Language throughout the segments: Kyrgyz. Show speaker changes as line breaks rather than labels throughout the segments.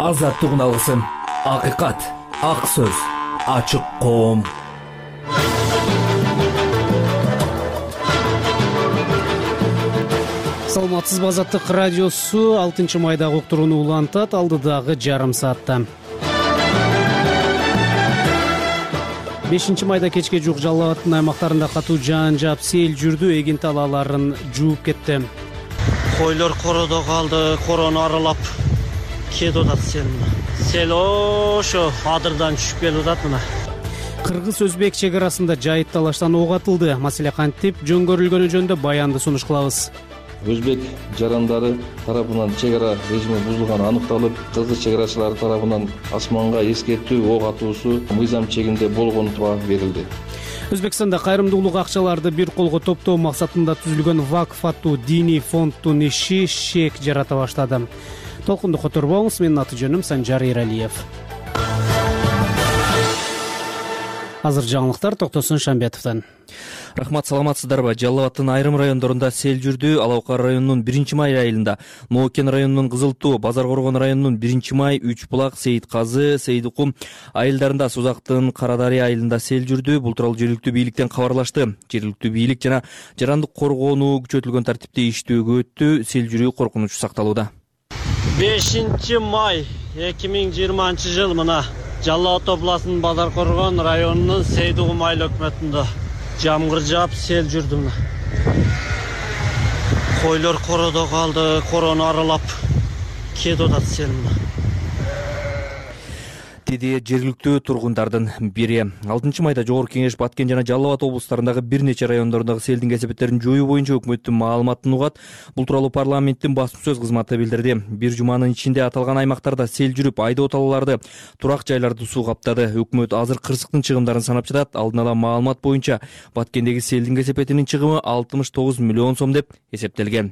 Азаттык алсын, акыйкат, ак сөз, ачык коом.
Саламатсызбы, Азаттык радиосу 6 майдагы уктурууну улантат алдыдагы жарым саатта. 5 майда кечке жук Жалал абаддын аймактарында катуу жаан жаап, сел жүрдү, эгин талааларын жууп кетти.
Койлор короодо калды, корону аралап кетип атат. Сел ошо адырдан түшүп келип атат мына.
Кыргыз-өзбек чек арасында жайыт талаштан ок атылды. Маселе кантип жөнгөрүлгөнү жөнүндө баянды сунуш кылабыз.
Өзбек жарандары тарапынан чек ара режими бузулганы аныкталып, кыргыз чек арачылары тарабынан асманга эскертүү ок атуусу мыйзам чегинде болгонуга берилди.
Өзбекстанда кайрымдуулук акчаларды бир колго топтоо максатында түзүлгөн вакф аттуу диний фонддун иши шек жарата баштады. Толкунду которбоңуз, менин аты жөнүм Санжар Эралиев. Азыр жаңылыктар Токтосун Шамбетовдон.
Рахмат, саламатсыздарбы? Жалал абаддын айрым райондорунда сел жүрдү. Алаукар районунун 1-май айылында, Ноокен районунун Кызыл Тоо, Базар Коргон районунун 1-май, Үч Булак, Сейит Казы, Сейдукум айылдарында, Сузактын Карадария айылында сел жүрдү. Бул тууралуу жергиликтүү бийликтен кабарлашты. Жергиликтүү бийлик жана жарандык коргоону күчөтүлгөн тартипте иштөөгө өттү. Сел жүрүү коркунучу сакталууда.
5 май 2020 жыл мына Жалал Абад областынын Базар Коргон районунун Сейдукум айыл өкмөтүндө жамгыр жаап сел жүрдү мына. Койлор короодо калды, корону аралап кетип атат сел мына.
Деди жергиликтүү тургундардын бири. 6 майда Жогорку Кеңеш, Баткен жана Жалал Абад облустарындагы бир нече райондордогу селдин кесепеттерин жоюу боюнча өкмөттүн маалыматын угат. Бул тууралуу парламенттин басма сөз кызматы билдирди. Бир жуманын ичинде аталган аймактарда сел жүрүп, айдоо талааларды, турак жайларды суу каптады. Өкмөт азыр кырсыктын чыгымдарын санап жатат. Алдын ала маалымат боюнча Баткендеги селдин кесепетинин чыгымы 69 миллион сом деп эсептелген.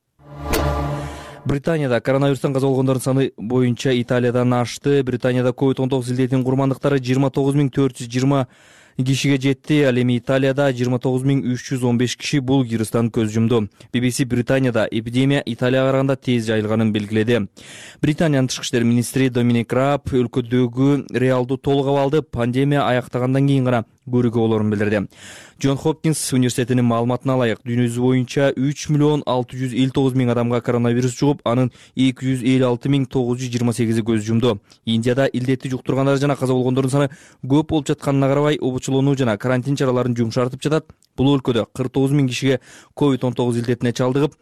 Британияда коронавирустан каза болгондордун саны боюнча Италиядан ашты. Британияда COVID-19 илдетинин курмандыктары 29.420 кишиге жетти. Ал эми Италияда 29.315 киши бул вирустан көз жумду. BBC Британияда эпидемия Италияга караганда тез жайылганын белгиледи. Британиянын тышкы иштер министри Доминик Раб өлкөдөгү реалдуу толук абалды пандемия аяктагандан кийин гана көрүүгө болоорун билдирди. Джон Хопкинс университетинин маалыматына ылайык, дүйнө жүзү боюнча 3.659.000 адамга коронавирус жугуп, анын 256.928 көз жумду. Индияда илдетти жуктургандар жана каза болгондордун саны көп болуп жатканына карабай, обучулоону жана карантин чараларын жумшартып жатат. Бул өлкөдө 49.000 кишиге COVID-19 илдетине чалдыгып,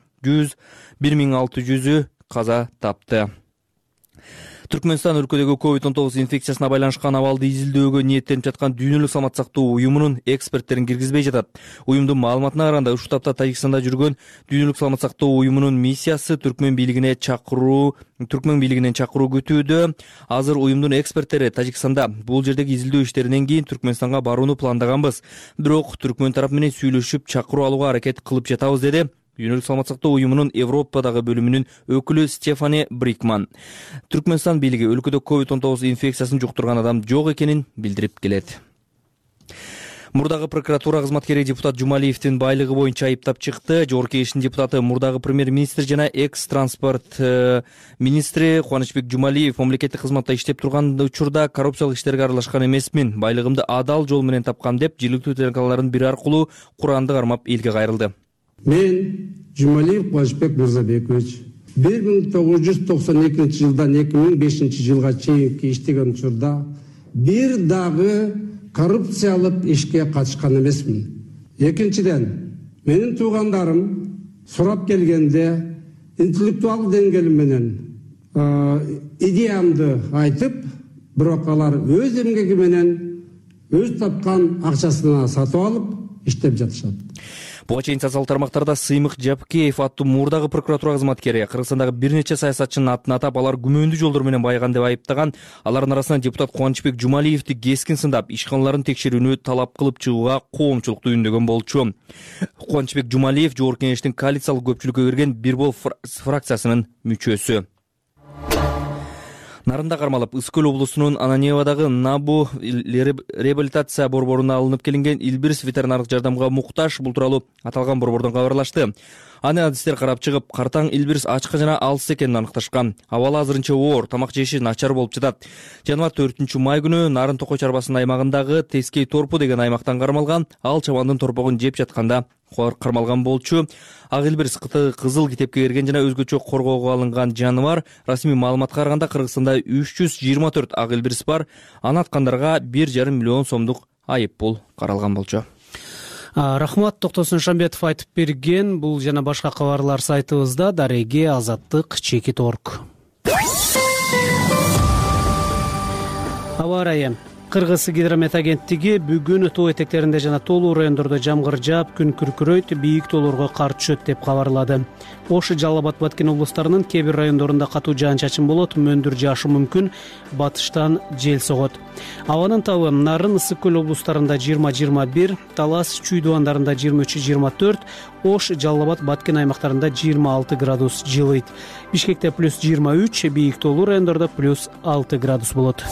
101.600 каза тапты. Түркмөнстан өлкөдөгү COVID-19 инфекциясына байланышкан абалды изилдөөгө ниеттенип жаткан Дүйнөлүк саламаттык сактоо уюмунун эксперттерин киргизбей жатат. Уюмдун маалыматына караганда, ушул тапта Тажикстанда жүргөн Дүйнөлүк саламаттык сактоо уюмунун миссиясы Түркмөн бийлигинен чакыруу күтүүдө. Азыр уюмдун эксперттери Тажикстанда бул жердеги изилдөө иштеринен кийин Түркмөнстанга барууну пландаганбыз. Бирок Түркмөн тарап менен сүйлөшүп чакыруу алууга аракет кылып жатабыз, деди Дүйнөлүк саламаттык сактоо уюмунун Европадагы бөлүмүнүн өкүлү Стефани Брикман. Түркмөнстан бийлиги өлкөдө COVID-19 инфекциясын жуктурган адам жок экенин билдирип келет. Мурдагы прокуратура кызматкери депутат Жумалиевдин байлыгы боюнча айыптап чыкты. Жогорку Кеңештин депутаты мурдагы премьер-министр жана экс-транспорт министри Кубанычбек Жумалиев мамлекеттик кызматта иштеп турган учурда коррупциялык иштерге аралашкан эмесмин, байлыгымды адал жол менен тапкам деп жергиликтүү телеканалдардын бири аркылуу Куранды кармап элге кайрылды.
Мен Жумалиев Кубанычбек Мырзабекович 1992 жылдан 2005 жылга чейинки иштеген учурда бир дагы коррупциялык ишке катышкан эмесмин. Экинчиден, менин туугандарым сурап келгенде интеллектуал деңгээлим менен идеямды айтып, бирок алар өз эмгеги менен өз тапкан акчасына сатып алып иштеп жатышат.
Буга чейин социалдык тармактарда Сыймык Жапкеев аттуу мурдагы прокуратура кызматкери Кыргызстандагы бир нече саясатчынын атын атап, алар күмөндүү жолдор менен байыган деп айыптаган. Алардын арасынан депутат Кубанычбек Жумалиевди кескин сындап, ишканаларын текшерүүнү талап кылып чыгууга коомчулук түйүндөгөн болчу. Кубанычбек Жумалиев Жогорку Кеңештин коалициялык көпчүлүккө кирген Бир Бол фракциясынын мүчөсү. Нарында кармалып, Ысык-Көл облусунун Ананьевадагы Набу реабилитация борборуна алынып келинген Илбирс ветеринардык жардамга муктаж. Бул тууралуу аталган борбордон кабарлашты. Аны адистер карап чыгып, картаң Элбирис ачкы жана алыс экенин аныкташкан. Абалы азырынча оор, тамак жеши начар болуп жатат. Жаныбар 4-май күнү Нарын Токой чарбасынын аймагындагы Тескей торпу деген аймактан кармалган. Ал чабандын торпогун жеп жатканда кармалган болчу. Ак Элбирис кызыл китепке кирген жана өзгөчө коргоого алынган жаныбар. Расмий маалыматка караганда Кыргызстанда 324 ак Элбирис бар. Аны аткандарга 1,5 миллион сомдук айып пул каралган болчу.
Рахмат, Токтосун Шамбетов айтып берген. Бул жана башка кабарлар сайтыбызда. Дареге, Азаттык, Чекит.орг. Аба ырайы. Кыргыз гидромет агенттиги бүгүн тоо этектеринде жана тоолуу райондордо жамгыр жаап, күн күркүрөйт, бийик тоолорго кар түшөт деп кабарлады. Ош, Жалал Абад, Баткен облустарынын кээ бир райондорунда катуу жаан-чачын болот, мөндүр жаашы мүмкүн, батыштан жел согот. Абанын табы Нарын, Ысык көл облустарында 20-21, Талас, Чүй дубандарында 23-24, Ош, Жалал Абад, Баткен аймактарында 26 градус жылыйт. Бишкекте +23, бийик тоолуу райондордо +6 градус болот.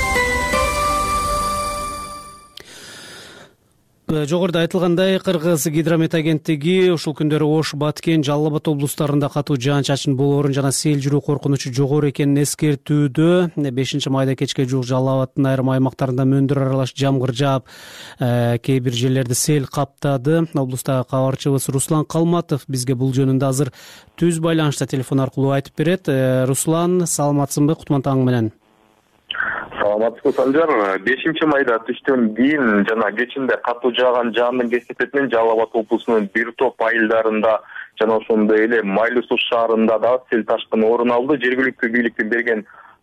Жогоруда айтылгандай, Кыргыз гидромет агенттиги ушул күндөрү Ош, Баткен, Жалал Абад облустарында катуу жаан-чачын болоорун жана сел жүрүү коркунучу жогору экенин эскертүүдө. 5-майда кечке жуук Жалал Абаддын айрым аймактарында мөндүр аралаш жамгыр жаап, кээ бир жерлерди сел каптады. Облустагы кабарчыбыз Руслан Калматов бизге бул жөнүндө азыр түз байланышта телефон аркылуу айтып берет. Руслан, саламатсыңбы? Кутман таң менен.
Саламатсызбы, Санжар. 5-майда түштөн кийин жана кечинде катуу жааган жаандын кесепетинен Жалал Абад облусунун бир топ айылдарында жана ошондой эле Майлуу Суу шаарында да сел ташкыны орун алды. Жергиликтүү бийликтин берген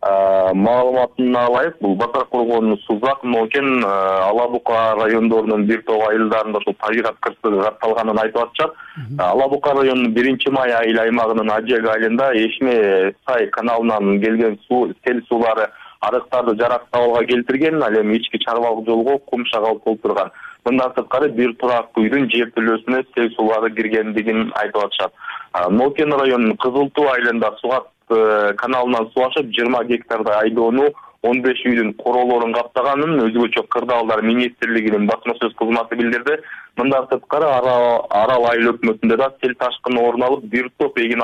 маалыматына ылайык, бул Базар Коргоонун Сузак, Нокен, Ала Бука райондорунун бир топ айылдарында ошол табигат кырсыгы катталганын айтып атышат. Ала Бука районунун 1-май айыл аймагынын Ажег айылында Эшме Сай каналынан келген сел суулары арыктарды жарактап алга келтирген, ал эми ички чарбалык жолго кум шагал толтурган. Мындан сырткары бир турак үйдүн жертөлөсүнө сел суулары киргендигин айтып атышат. Нокен районунун Кызыл Туу айылында Сугат каналынан суу ашып 20 гектардай айдоону 15 үйдүн короолорун каптаганын өзгөчө кырдаалдар министрлигинин басма сөз кызматы билдирди. Мындан сырткары Арал айыл өкмөтүндө да сел ташкыны орун алып, бир топ эгин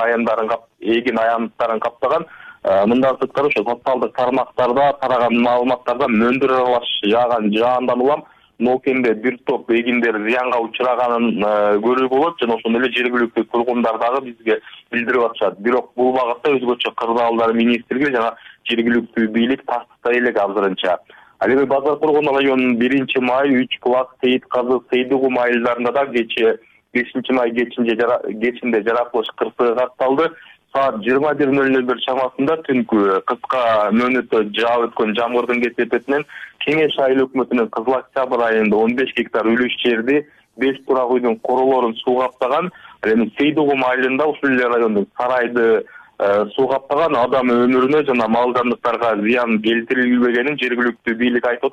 аянттарын каптаган. Мындан сырткары ошо социалдык тармактарда тараган маалыматтарда мөндүр аралаш жааган жаандан улам Нокенде бир топ эгиндер зыянга учраганын көрүүгө болот жана ошондой эле жергиликтүү тургундар дагы бизге билдирип атышат. Бирок бул багытта өзгөчө кырдаалдар министрлиги жана жергиликтүү бийлик тастыктай элек азырынча. Ал эми Базар Коргоон районунун 1-май, 3-Булак, Сейит Казы, Сейдугум айылдарында да 5-май кечинде жаратылыш кырсыгы катталды. Саат 21:00 чамасында түнкү кыска мөөнөттө жаап өткөн жамгырдын кесепетинен Кеңеш айыл өкмөтүнүн Кызыл Октябрь айылында 15 гектар үлүш жерди 5 турак үйдүн королорун суу каптаган. Эми Сейдугум айылында ушул эле райондун Сарайды суу каптаган, адам өмүрүнө жана мал жандыктарга зыян келтирилбегенин жергиликтүү бийлик айтып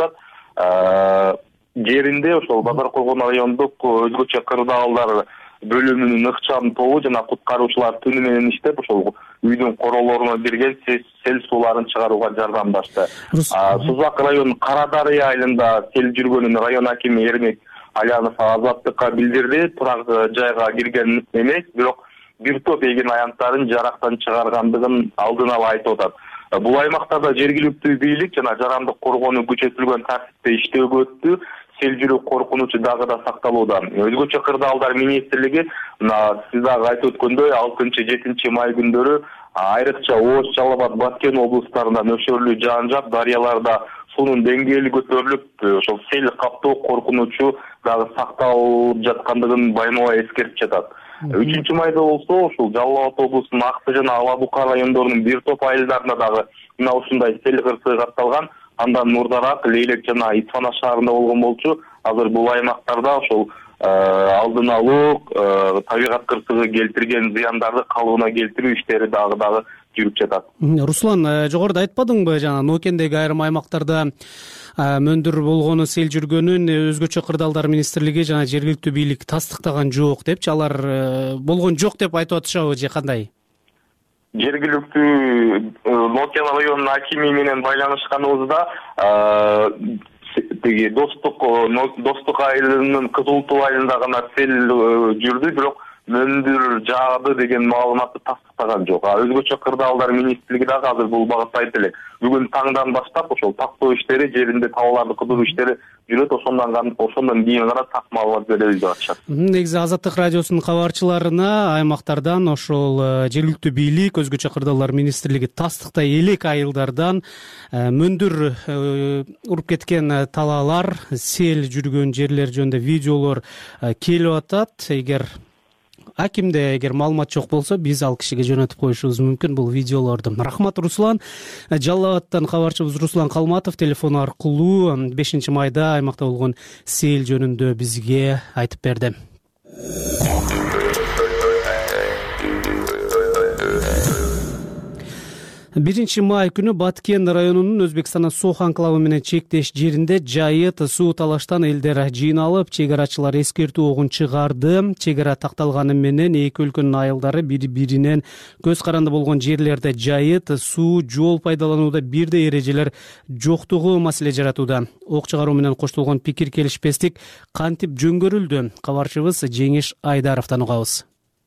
атат. Жеринде ошол Базар Коргоон райондук өзгөчө кырдаалдар бөлүмүнүн ыкчам тобу жана куткаруучулар түнү менен иштеп, ошол үйдүн королоруна кирген сел сууларын чыгарууга жардамдашты. Сузак районунун Кара Дарыя айылында сел жүргөнүн район акими Эрмек Алянов Азаттыкка билдирди. Турак жайга кирген эмес, бирок бир топ эгин аянттарын жарактан чыгаргандыгын алдын ала айтып атат. Бул аймактарда жергиликтүү бийлик жана жарандык коргоонуу күчөтүлгөн тартипте иштөөгө өттү. Сел жүрүү коркунучу дагы да сакталууда. Өзгөчө кырдаалдар министрлиги сиз дагы айтып өткөндөй 6-7 күндөрү айрыкча Ош, Жалал Абад, Баткен облустарында нөшөрлүү жаан жаап, дарыяларда суунун деңгээли көтөрүлүп, ошол сел каптоо коркунучу дагы сакталып жаткандыгын байма-бай эскертип жатат. 3-майда болсо ушул Жалал Абад облусунун Акты жана Ала Бука райондорунун бир топ айылдарында дагы мына ушундай сел кырсыгы катталган. Андан мурдараак Лейлек жана Итфана шаарында болгон болчу. Азыр бул аймактарда ошол алдын алуу, табигат кырсыгы келтирген зыяндарды калыбына келтирүү иштери дагы жүрүп жатат.
Руслан, жогоруда айтпадыңбы, жана Нокендеги айрым аймактарда мөндүр болгону, сел жүргөнүн өзгөчө кырдаалдар министрлиги жана жергиликтүү бийлик тастыктаган жок депчи, алар болгон жок деп айтып атышабы же кандай?
Жергиликтүү Нокен районунун акими менен байланышканыбызда тиги Достук айылынын Кызыл Туу айылында гана сел жүрдү, бирок мөндүр жаады деген маалыматты тастыктаган жок. Өзгөчө кырдаалдар министрлиги дагы азыр бул багытта айтып элек. Бүгүн таңдан баштап ошол тактоо иштери, жеринде табаларды кыдыруу иштери жүрөт. Ошондон кийин гана так маалымат беребиз деп атышат.
Негизи Азаттык радиосунун кабарчыларына аймактардан ошол жергиликтүү бийлик, өзгөчө кырдаалдар министрлиги тастыктай элек айылдардан мөндүр уруп кеткен талаалар, сел жүргөн жерлер жөнүндө видеолор келип атат. Эгер маалымат жок болсо, биз ал кишиге жөнөтүп коюшубуз мүмкүн бул видеолорду. Рахмат, Руслан. Жалал Абадтан кабарчыбыз Руслан Калматов телефон аркылуу 5 майда аймакта болгон сел жөнүндө бизге айтып берди. 1 май күнү Баткен районунун Өзбекстандан Сох анклавы менен чектеш жеринде жайыт суу талаштан элдер жыйналып, чек арачылар эскертүү огун чыгарды. Чек ара такталганы менен эки өлкөнүн айылдары бири-биринен көз каранды болгон жерлерде жайыт суу, жол пайдаланууда бирдей эрежелер жоктугу маселе жаратууда. Ок чыгаруу менен коштолгон пикир келишпестик кантип жөнгөрүлдү? Кабарчыбыз Жеңиш Айдаровдон угабыз.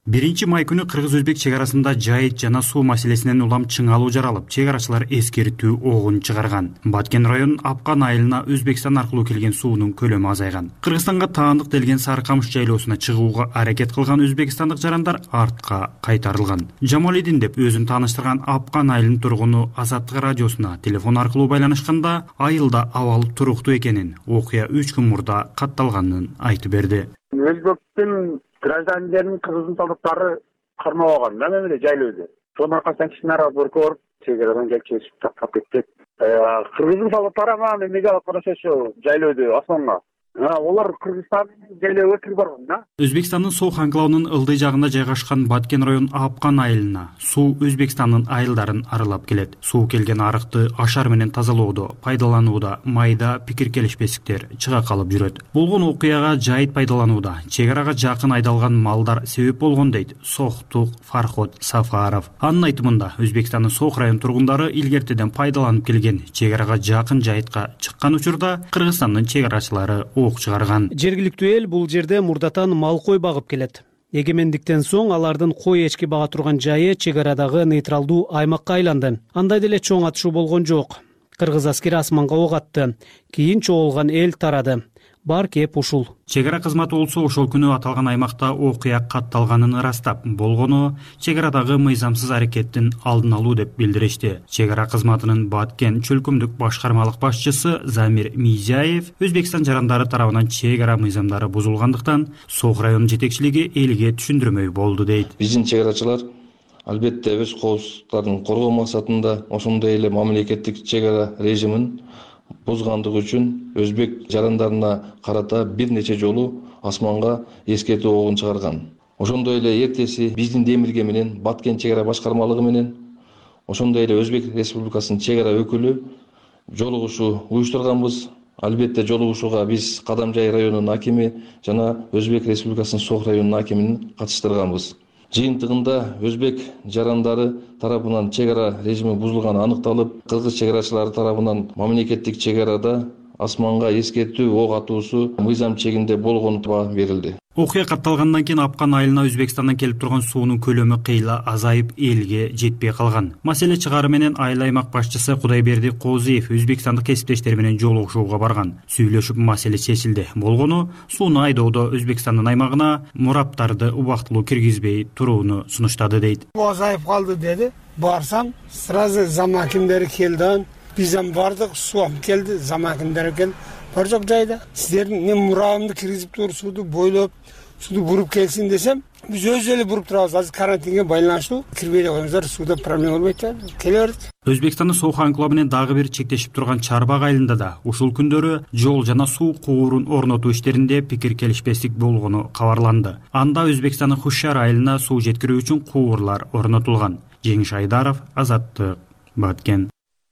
1 май күнү кыргыз-өзбек чек арасында жайыт жана суу маселесинен улам чыңалуу жаралып, чек арачылар эскертүү огун чыгарган. Баткен районунун Апкан айылына Өзбекстан аркылуу келген суунун көлөмү азайган. Кыргызстанга таандык делген Сарыкамыш жайлоосуна чыгууга аракет кылган өзбекстандык жарандар артка кайтарылган. Жамалидин деп өзүн тааныштырган Апкан айылынын тургуну Азаттык радиосуна телефон аркылуу байланышканда айылда абал туруктуу экенин, окуя 3 күн мурда катталганын айтып берди.
Өзбектин граждандарынын кыргыздын солдаттары кармабаган. Мен эле жайлоодо. Сонун аркасынан кичине боркор чек арадан кечип тактап кетти. Кыргыздын солдаттары аны эмеге алып барышат жайлоодо Осмонго. Олар Кыргызстандын жайлоого кирип барган да.
Өзбекстандын Сох анклавынын ылдый жагында жайгашкан Баткен районунун Апкан айылына суу Өзбекстандын айылдарын аралап келет. Суу келген арыкты ашар менен тазалоодо, пайдаланууда майда пикир келишпестиктер чыга калып жүрөт. Болгон окуяга жайыт пайдаланууда чек арага жакын айдалган малдар себеп болгон дейт Сохтук Фархот Сафаров. Анын айтымында Өзбекстандын Сох район тургундары илгертеден пайдаланып келген чек арага жакын жайытка чыккан учурда Кыргызстандын чек арачылары ок чыгарган.
Жергиликтүү эл бул жерде мурдатан мал кой багып келет. Эгемендиктен соң алардын кой эчки бага турган жайы чек арадагы нейтралдуу аймакка айланды. Андай деле чоң атышуу болгон жок. Кыргыз аскери асманга ок атты. Кийин чогулган эл тарады. Бар кеп ушул.
Чек ара кызматы болсо ошол күнү аталган аймакта окуя катталганын ырастап, болгону чек арадагы мыйзамсыз аракеттин алдын алуу деп билдиришти. Чек ара кызматынын Баткен чөлкөмдүк башкармалык башчысы Замир Мизяев Өзбекстан жарандары тарабынан чек ара мыйзамдары бузулгандыктан Сох районунун жетекчилиги элге түшүндүрмөй болду дейт.
Биздин чек арачылар албетте өз коопсуздуктарын коргоо максатында ошондой эле мамлекеттик чек ара режимин бузгандыгы үчүн өзбек жарандарына карата бир нече жолу асманга эскертүү огун чыгарган. Ошондой эле эртеси биздин Демирге менен Баткен чек ара башкармалыгы менен ошондой эле Өзбек Республикасынын чек ара өкүлү жолугушуу уюштурганбыз. Албетте жолугушууга биз Кадамжай районунун акими жана Өзбек Республикасынын Сох районунун акимин катыштырганбыз. Жыйынтыгында өзбек жарандары тарабынан чек ара режими бузулганы аныкталып, кыргыз чек арачылары тарабынан мамлекеттик чек арада асманга эскертүү ок атуусу мыйзам чегинде болгону баа берилди.
Окуя катталгандан кийин Апкан айылына Өзбекстандан келип турган суунун көлөмү кыйла азайып, элге жетпей калган. Маселе чыгары менен айыл аймак башчысы Кудайберди Козиев өзбекстандык кесиптештери менен жолугушууга барган. Сүйлөшүп маселе чечилди. Болгону сууну айдоодо Өзбекстандын аймагына мураптарды убактылуу киргизбей турууну сунуштады дейт.
Азайып калды деди. Барсам, сразу замакиндери келди. Бизден бардык, суам келди, замакиндер экен. Бар жок жайда. Сиздердин мен мурабымды киргизип туруп сууду бойлоп, сууду буруп келсин десем, биз өз эле буруп турабыз. Азыр карантинге байланыштуу. Кирбей коюңуздар, сууда проблема болбойт да. Келе берет.
Өзбекстандын Сох анклавы менен дагы бир чектешип турган Чарбак айылында да ушул күндөрү жол жана суу куурун орнотуу иштеринде пикир келишпестик болгону кабарланды. Анда Өзбекстандын Хушар айылына суу жеткирүү үчүн куурлар орнотулган. Жеңиш Айдаров, Азаттык, Баткен.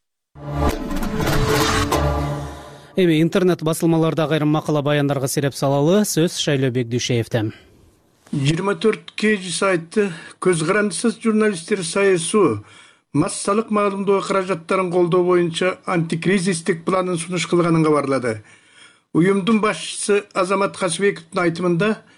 Эми интернет басылмалардагы айрым макала баяндарга сереп салалы. Сөз Шайлообек Дүйшеевден.
24 кж сайты көз карандысыз журналисттер саясуу массалык маалымдоо каражаттарын колдоо боюнча антикризистик планын сунуш кылганын кабарлады. Уюмдун башчысы Азамат Касыбековдун айтымында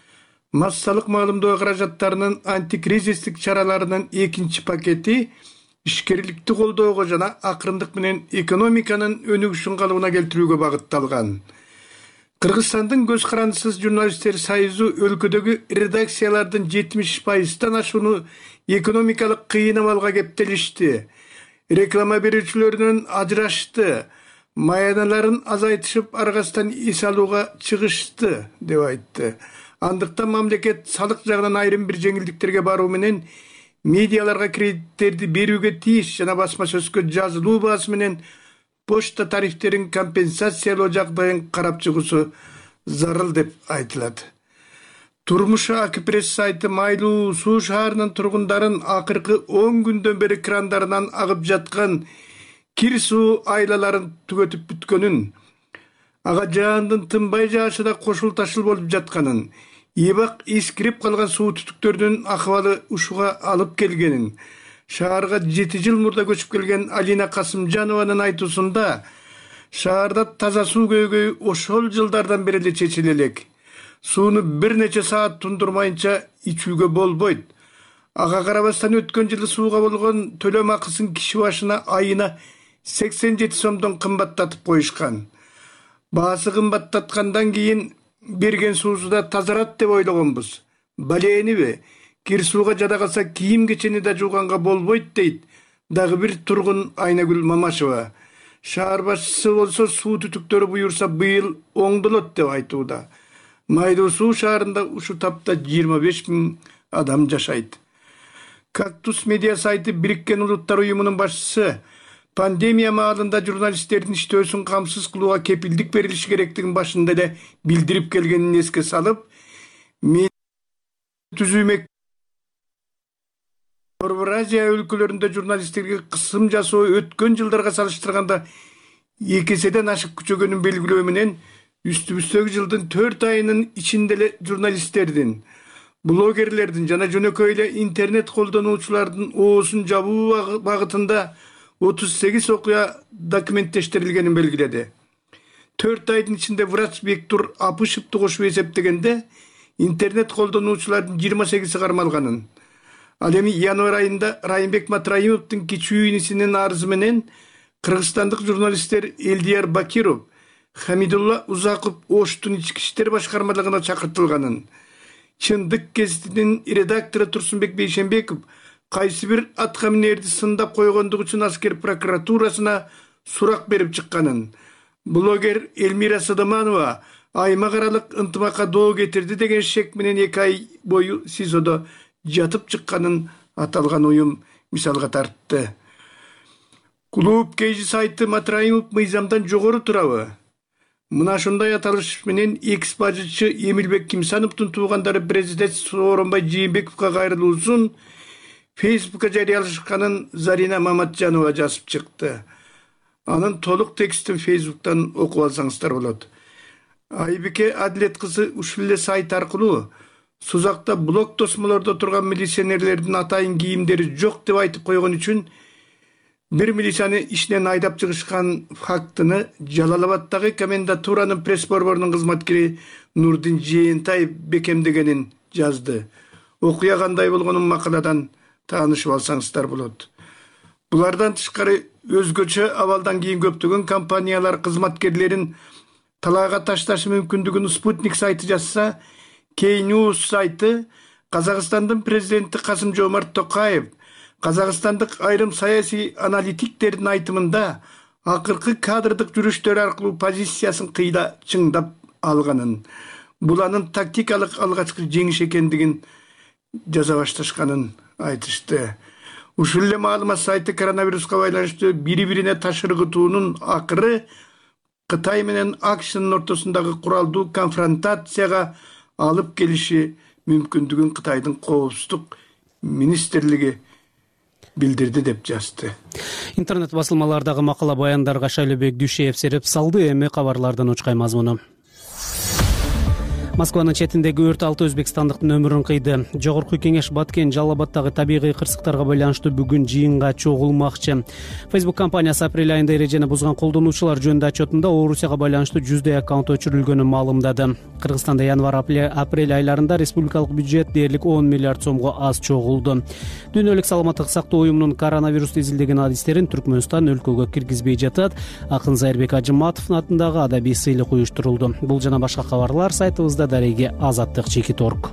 массалык маалымдоо каражаттарынын антикризистик чараларынын экинчи пакети ишкерликти колдоого жана акырындык менен экономиканын өнүгүшүн калыбына келтирүүгө багытталган. Кыргызстандын көз карандысыз журналисттер союзу өлкөдөгү редакциялардын 70%тан ашууну экономикалык кыйнамалга кептелишти, реклама берүүчүлөрүнөн ажырашты, маяналарын азайтышып аргасынан эс алууга чыгышты деп айтты. Андыктан мамлекет салык жагынан айрым бир жеңилдиктерге баруу менен медиаларга кредиттерди берүүгө тийиш жана басма сөзгө жазылуу баасы менен почта тарифтерин компенсациялоо жагдайын карап чыгуусу зарыл деп айтылат. Турмуш Акпресс сайты Майлуу Суу шаарынын тургундарын акыркы 10 күндөн бери крандарынан агып жаткан кир суу айлаларын түгөтүп бүткөнүн, ага жаандын тынбай жаашы да кошул ташыл болуп жатканын, эбак эскирип калган суу түтүктөрдүн акыбалы ушуга алып келгенин, шаарга 7 жыл мурда көчүп келген Алина Касымжанованын айтуусунда шаарда таза суу көйгөйү ошол жылдардан бери эле чечиле элек. Сууну бир нече саат тундурмайынча ичүүгө болбойт. Ага карабастан өткөн жылы сууга болгон төлөм акысын киши башына айына 87 сомдон кымбаттатып коюшкан. Баасы кымбаттаткандан кийин берген суусу да тазарат деп ойлогонбуз. Балеениби? Кир сууга жада калса кийим кечени да жууганга болбойт дейт дагы бир тургун Айнагүл Мамашева. Шаар башчысы болсо суу түтүктөрү буюрса быйыл оңдолот деп айтууда. Майлуу Суу шаарында ушу тапта 25 000 адам жашайт. Кактус медиа сайты Бириккен Улуттар уюмунун башчысы пандемия маалында журналисттердин иштөөсүн камсыз кылууга кепилдик берилиши керектигин башында эле билдирип келгенин эске салып, түзүүмөк Борбор Азия өлкөлөрүндө журналисттерге кысым жасоо өткөн жылдарга салыштырганда 2 эседен ашык күчөгөнүн белгилөө менен үстүбүздөгү жылдын 4 айынын ичинде эле журналисттердин, блогерлердин жана жөнөкөй эле интернет колдонуучулардын оозун жабуу багытында 38 окуя документтештирилгенин белгиледи. 4 айдын ичинде врач Бектур Апышевди кошуп эсептегенде интернет колдонуучулардын 28-си кармалганын. Ал эми январь айында Райымбек Матраимовдун кичүү инисинин арызы менен кыргызстандык журналисттер Элдияр Бакиров, Хамидулла Узаков Оштун ички иштер башкармалыгына чакыртылганын, Чындык гезитинин редактору Турсунбек Бейшенбеков кайсы бир аткаминерди сындап койгондугу үчүн аскер прокуратурасына сурак берип чыкканын, блогер Элмира Садаманова аймак аралык ынтымакка доо кетирди деген шек менен 2 ай бою СИЗОдо жатып чыкканын аталган уюм мисалга тартты. Клуб Кейжи сайты Матраимов мыйзамдан жогору турабы? Мына ушундай аталыш менен экс-бажычы Эмилбек Кимсановдун туугандары президент Сооронбай Жээнбековго кайрылуусун Фейсбукка жарыялашканын Зарина Маматжанова жазып чыкты. Анын толук текстин Фейсбуктан окуп алсаңыздар болот. Айбике Адилет кызы ушул эле сайт аркылуу Сузакта блок тосмолордо турган милиционерлердин атайын кийимдери жок деп айтып койгон үчүн бир милицияны ишинен айдап чыгышкан фактыны Жалал-Абадтагы комендатуранын пресс борборунун кызматкери Нурдин Жээнтаев бекемдегенин жазды. Окуя кандай болгонун макаладан таанышып алсаңыздар болот. Булардан тышкары өзгөчө абалдан кийин көптөгөн компаниялар кызматкерлерин талаага ташташы мүмкүндүгүн Спутник сайты жазса, Knews сайты Казакстандын президенти Касым-Жомарт Токаев казакстандык айрым саясий аналитиктердин айтымында акыркы кадрдык жүрүштөр аркылуу позициясын кыйла чыңдап алганын, бул анын тактикалык алгачкы жеңиш экендигин жаза башташканын айтышты. Ушул эле маалымат сайты коронавируска байланыштуу бири-бирине ташыргытуунун акыры Кытай менен АКШнын ортосундагы куралдуу конфронтацияга алып келиши мүмкүндүгүн Кытайдын коопсуздук министрлиги билдирди деп жазды.
Интернет басылмалардагы макала баяндарга Шайлебек Дүйшеев сереп салды. Эми кабарлардын учкай мазмуну. Москванын четиндеги өрт 6 өзбекстандыктын өмүрүн кыйды. Жогорку кеңеш Баткен Жалал Абаддагы табигый кырсыктарга байланыштуу бүгүн жыйынга чогулмакчы. Facebook компаниясы апрель айында эрежени бузган колдонуучулар жөнүндө отчетунда Орусияга байланыштуу 100 аккаунт өчүрүлгөнүн маалымдады. Кыргызстанда январь-апрель айларында республикалык бюджет дээрлик 10 миллиард сомго аз чогулду. Дүйнөлүк саламаттык сактоо уюмунун коронавирусту изилдеген адистерин Түркмөнстан өлкөгө киргизбей жатат. Акын Зайырбек Ажыматов атындагы адабий сыйлык уюштурулду. Бул жана башка кабарлар сайтыбызда дареги Азаттык /org.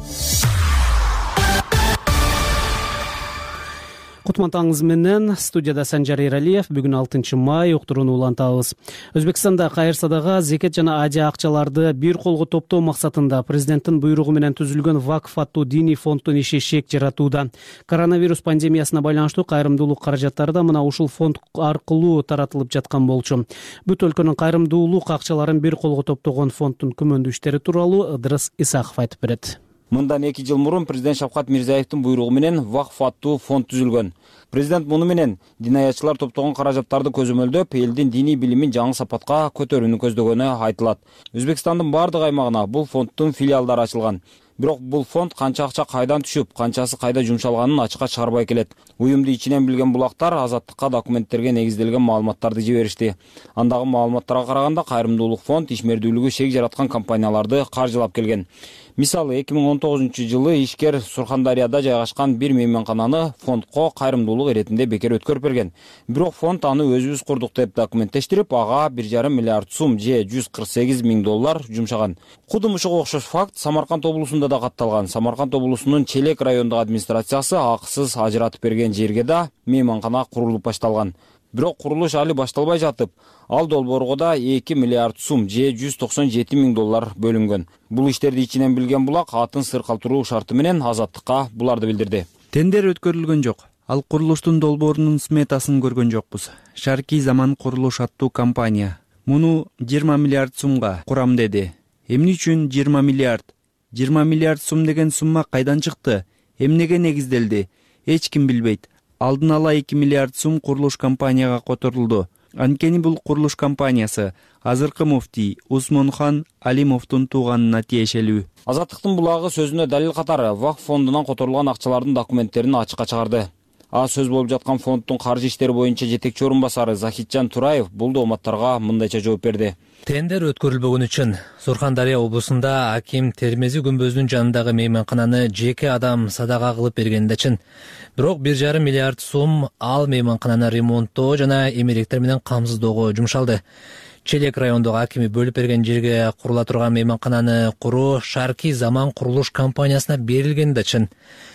Кутмантаңыз менен студияда Санжар Эралиев. Бүгүн 6 май уктурууну улантабыз. Өзбекстанда кайыр садага, зекет жана адия акчаларды бир колго топтоо максатында президенттин буйругу менен түзүлгөн вакф аттуу диний фонддун иши шек жаратууда. Коронавирус пандемиясына байланыштуу кайрымдуулук каражаттары да мына ушул фонд аркылуу таратылып жаткан болчу. Бүт өлкөнүн кайрымдуулук акчаларын бир колго топтогон фонддун күмөндүү иштери тууралуу Ыдырыс Исаков айтып берет.
Мындан 2 жыл мурун президент Шавкат Мирзиевдин буйругу менен вакф аттуу фонд түзүлгөн. Президент муну менен динаятчылар топтогон каражаттарды көзөмөлдөп, элдин диний билимин жаңы сапатка көтөрүүнү көздөгөнү айтылат. Өзбекстандын бардык аймагына бул фонддун филиалдары ачылган. Бирок бул фонд канча акча кайдан түшүп, канчасы кайда жумшалганын ачыкка чыгарбай келет. Уюмду ичинен билген булактар Азаттыкка документтерге негизделген маалыматтарды жиберишти. Андагы маалыматтарга караганда кайрымдуулук фонд ишмердүүлүгү шек жараткан компанияларды каржылап келген. Мисалы 2019-жылы ишкер Сурхандарияда жайгашкан бир мейманкананы фондко кайрымдуулук иретинде бекер өткөрүп берген. Бирок фонд аны өзүбүз курдук деп документтештирип, ага 1,5 миллиард сум же $148 миң жумшаган. Кудум ушуга окшош факт Самарканд облусунда да катталган. Самарканд облусунун Челек райондук администрациясы акысыз ажыратып берген жерге да мейманкана курулуп башталган. Бирок курулуш али башталбай жатып, ал долбоорго да 2 миллиард сум же $197 миң бөлүнгөн. Бул иштерди ичинен билген булак атын сыр калтыруу шарты менен Азаттыкка буларды билдирди.
Тендер өткөрүлгөн жок. Ал курулуштун долбоорунун сметасын көргөн жокпуз. Шаркий Заман курулуш аттуу компания муну 20 миллиард сумга курам деди. Эмне үчүн 20 миллиард? 20 миллиард сум деген сумма кайдан чыкты? Эмнеге негизделди? Эч ким билбейт. Алдын ала 2 миллиард сум курулуш компанияга которулду. Анткени бул курулуш компаниясы азыркы муфтий Усмонхан Алимовдун тууганына тиешелүү.
Азаттыктын булагы сөзүнө далил катары вакф фондунан которулган акчалардын документтерин ачыкка чыгарды. Сөз болуп жаткан фонддун каржы иштери боюнча жетекчи орун басары Захитжан Тураев бул дооматтарга мындайча жооп берди.
Тендер өткөрүлбөгөн үчүн Сурхандария облусунда аким Термези күмбөзүнүн жанындагы мейманкананы жеке адам садака кылып бергенде чын. Бирок 1,5 миллиард сум ал мейманкананы ремонттоо жана эмеректер менен камсыздоого жумшалды. Челек райондогу акими бөлүп берген жерге курула турган мейманкананы куруу Шаркий Заман курулуш компаниясына берилгенде чын.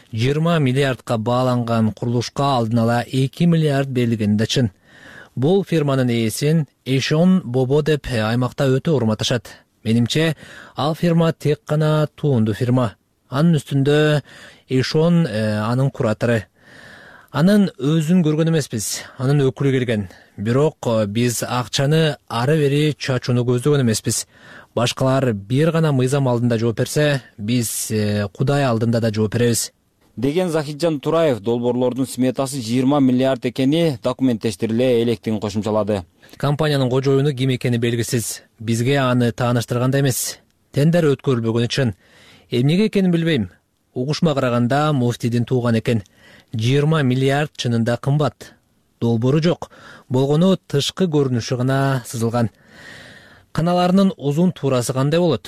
20 миллиардка бааланган курулушка алдын ала 2 миллиард берилгенде чын. Бул фирманын ээсин Эшон Бобо деп аймакта өтө урматышат. Менимче, ал фирма тек гана туунду фирма. Анын үстүндө Эшон анын куратору. Анын өзүн көргөн эмеспиз, анын өкүлү келген. Бирок биз акчаны ары бери чачууну көздөгөн эмеспиз. Башкалар бир гана мыйзам алдында жооп берсе, биз Кудай алдында да жооп беребиз.
Деген Захитжан Тураев долбоорлордун сметасы 20 миллиард экени документтештириле электигин кошумчалады.
Компаниянын кожоюну ким экени белгисиз. Бизге аны тааныштырганда эмес. Тендер өткөрүлбөгөн үчүн эмнеге экенин билбейм. Угушма караганда муфтийдин тууган экен. 20 миллиард чынында кымбат. Долбоору жок. Болгону тышкы көрүнүшү гана сызылган. Каналарынын узун туурасы кандай болот?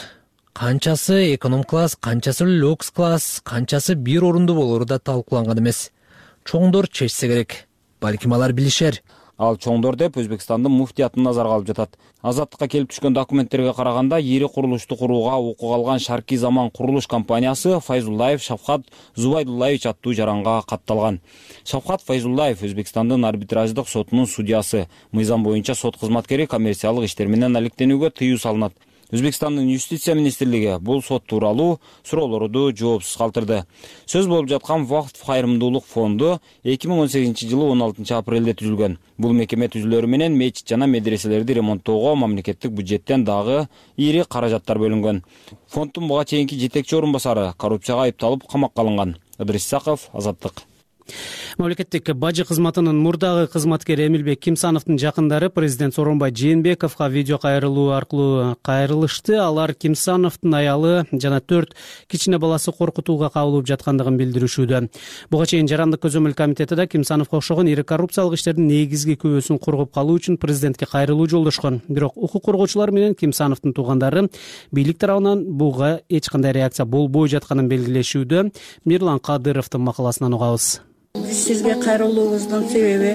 Канчасы эконом класс, канчасы люкс класс, канчасы бир орунду болору да талкууланган эмес. Чоңдор чечсе керек. Балким алар билишер.
Ал чоңдор деп Өзбекстандын муфтиятын назарга алып жатат. Азаттыкка келип түшкөн документтерге караганда, ири курулушту курууга укук алган Шаркий Заман курулуш компаниясы Файзуллаев Шавкат Зубайдуллаевич аттуу жаранга катталган. Шавкат Файзуллаев Өзбекстандын арбитраждык сотунун судьясы. Мыйзам боюнча сот кызматкери коммерциялык иштер менен алектенүүгө тыюу салынат. Өзбекстандын юстиция министрлиги бул сот тууралуу суроолорду жоопсуз калтырды. Сөз болуп жаткан вакф кайрымдуулук фонду 2018-жылы 16 апрелде түзүлгөн. Бул мекеме түзүлөрү менен мечит жана медреселерди ремонттоого мамлекеттик бюджеттен дагы ири каражаттар бөлүнгөн. Фонддун буга чейинки жетекчи орун басары коррупцияга айыпталып камакка алынган. Ыдырыс Исаков, Азаттык.
Мамлекеттик бажы кызматынын мурдагы кызматкери Эмилбек Кимсановдун жакындары президент Сооронбай Жээнбековго видео кайрылуу аркылуу кайрылышты. Алар Кимсановдун аялы жана 4 кичине баласы коркутууга кабылып жаткандыгын билдиришүүдө. Буга чейин Жарандык көзөмөл комитети да Кимсановго окшогон ири коррупциялык иштердин негизги күбөсүн коргоп калуу үчүн президентке кайрылуу жолдошкон. Бирок укук коргоочулар менен Кимсановдун туугандары бийлик тарабынан буга эч кандай реакция болбой жатканын белгилешүүдө. Мирлан Кадыровдун макаласынан угабыз.
Сизге кайрылуубуздун себеби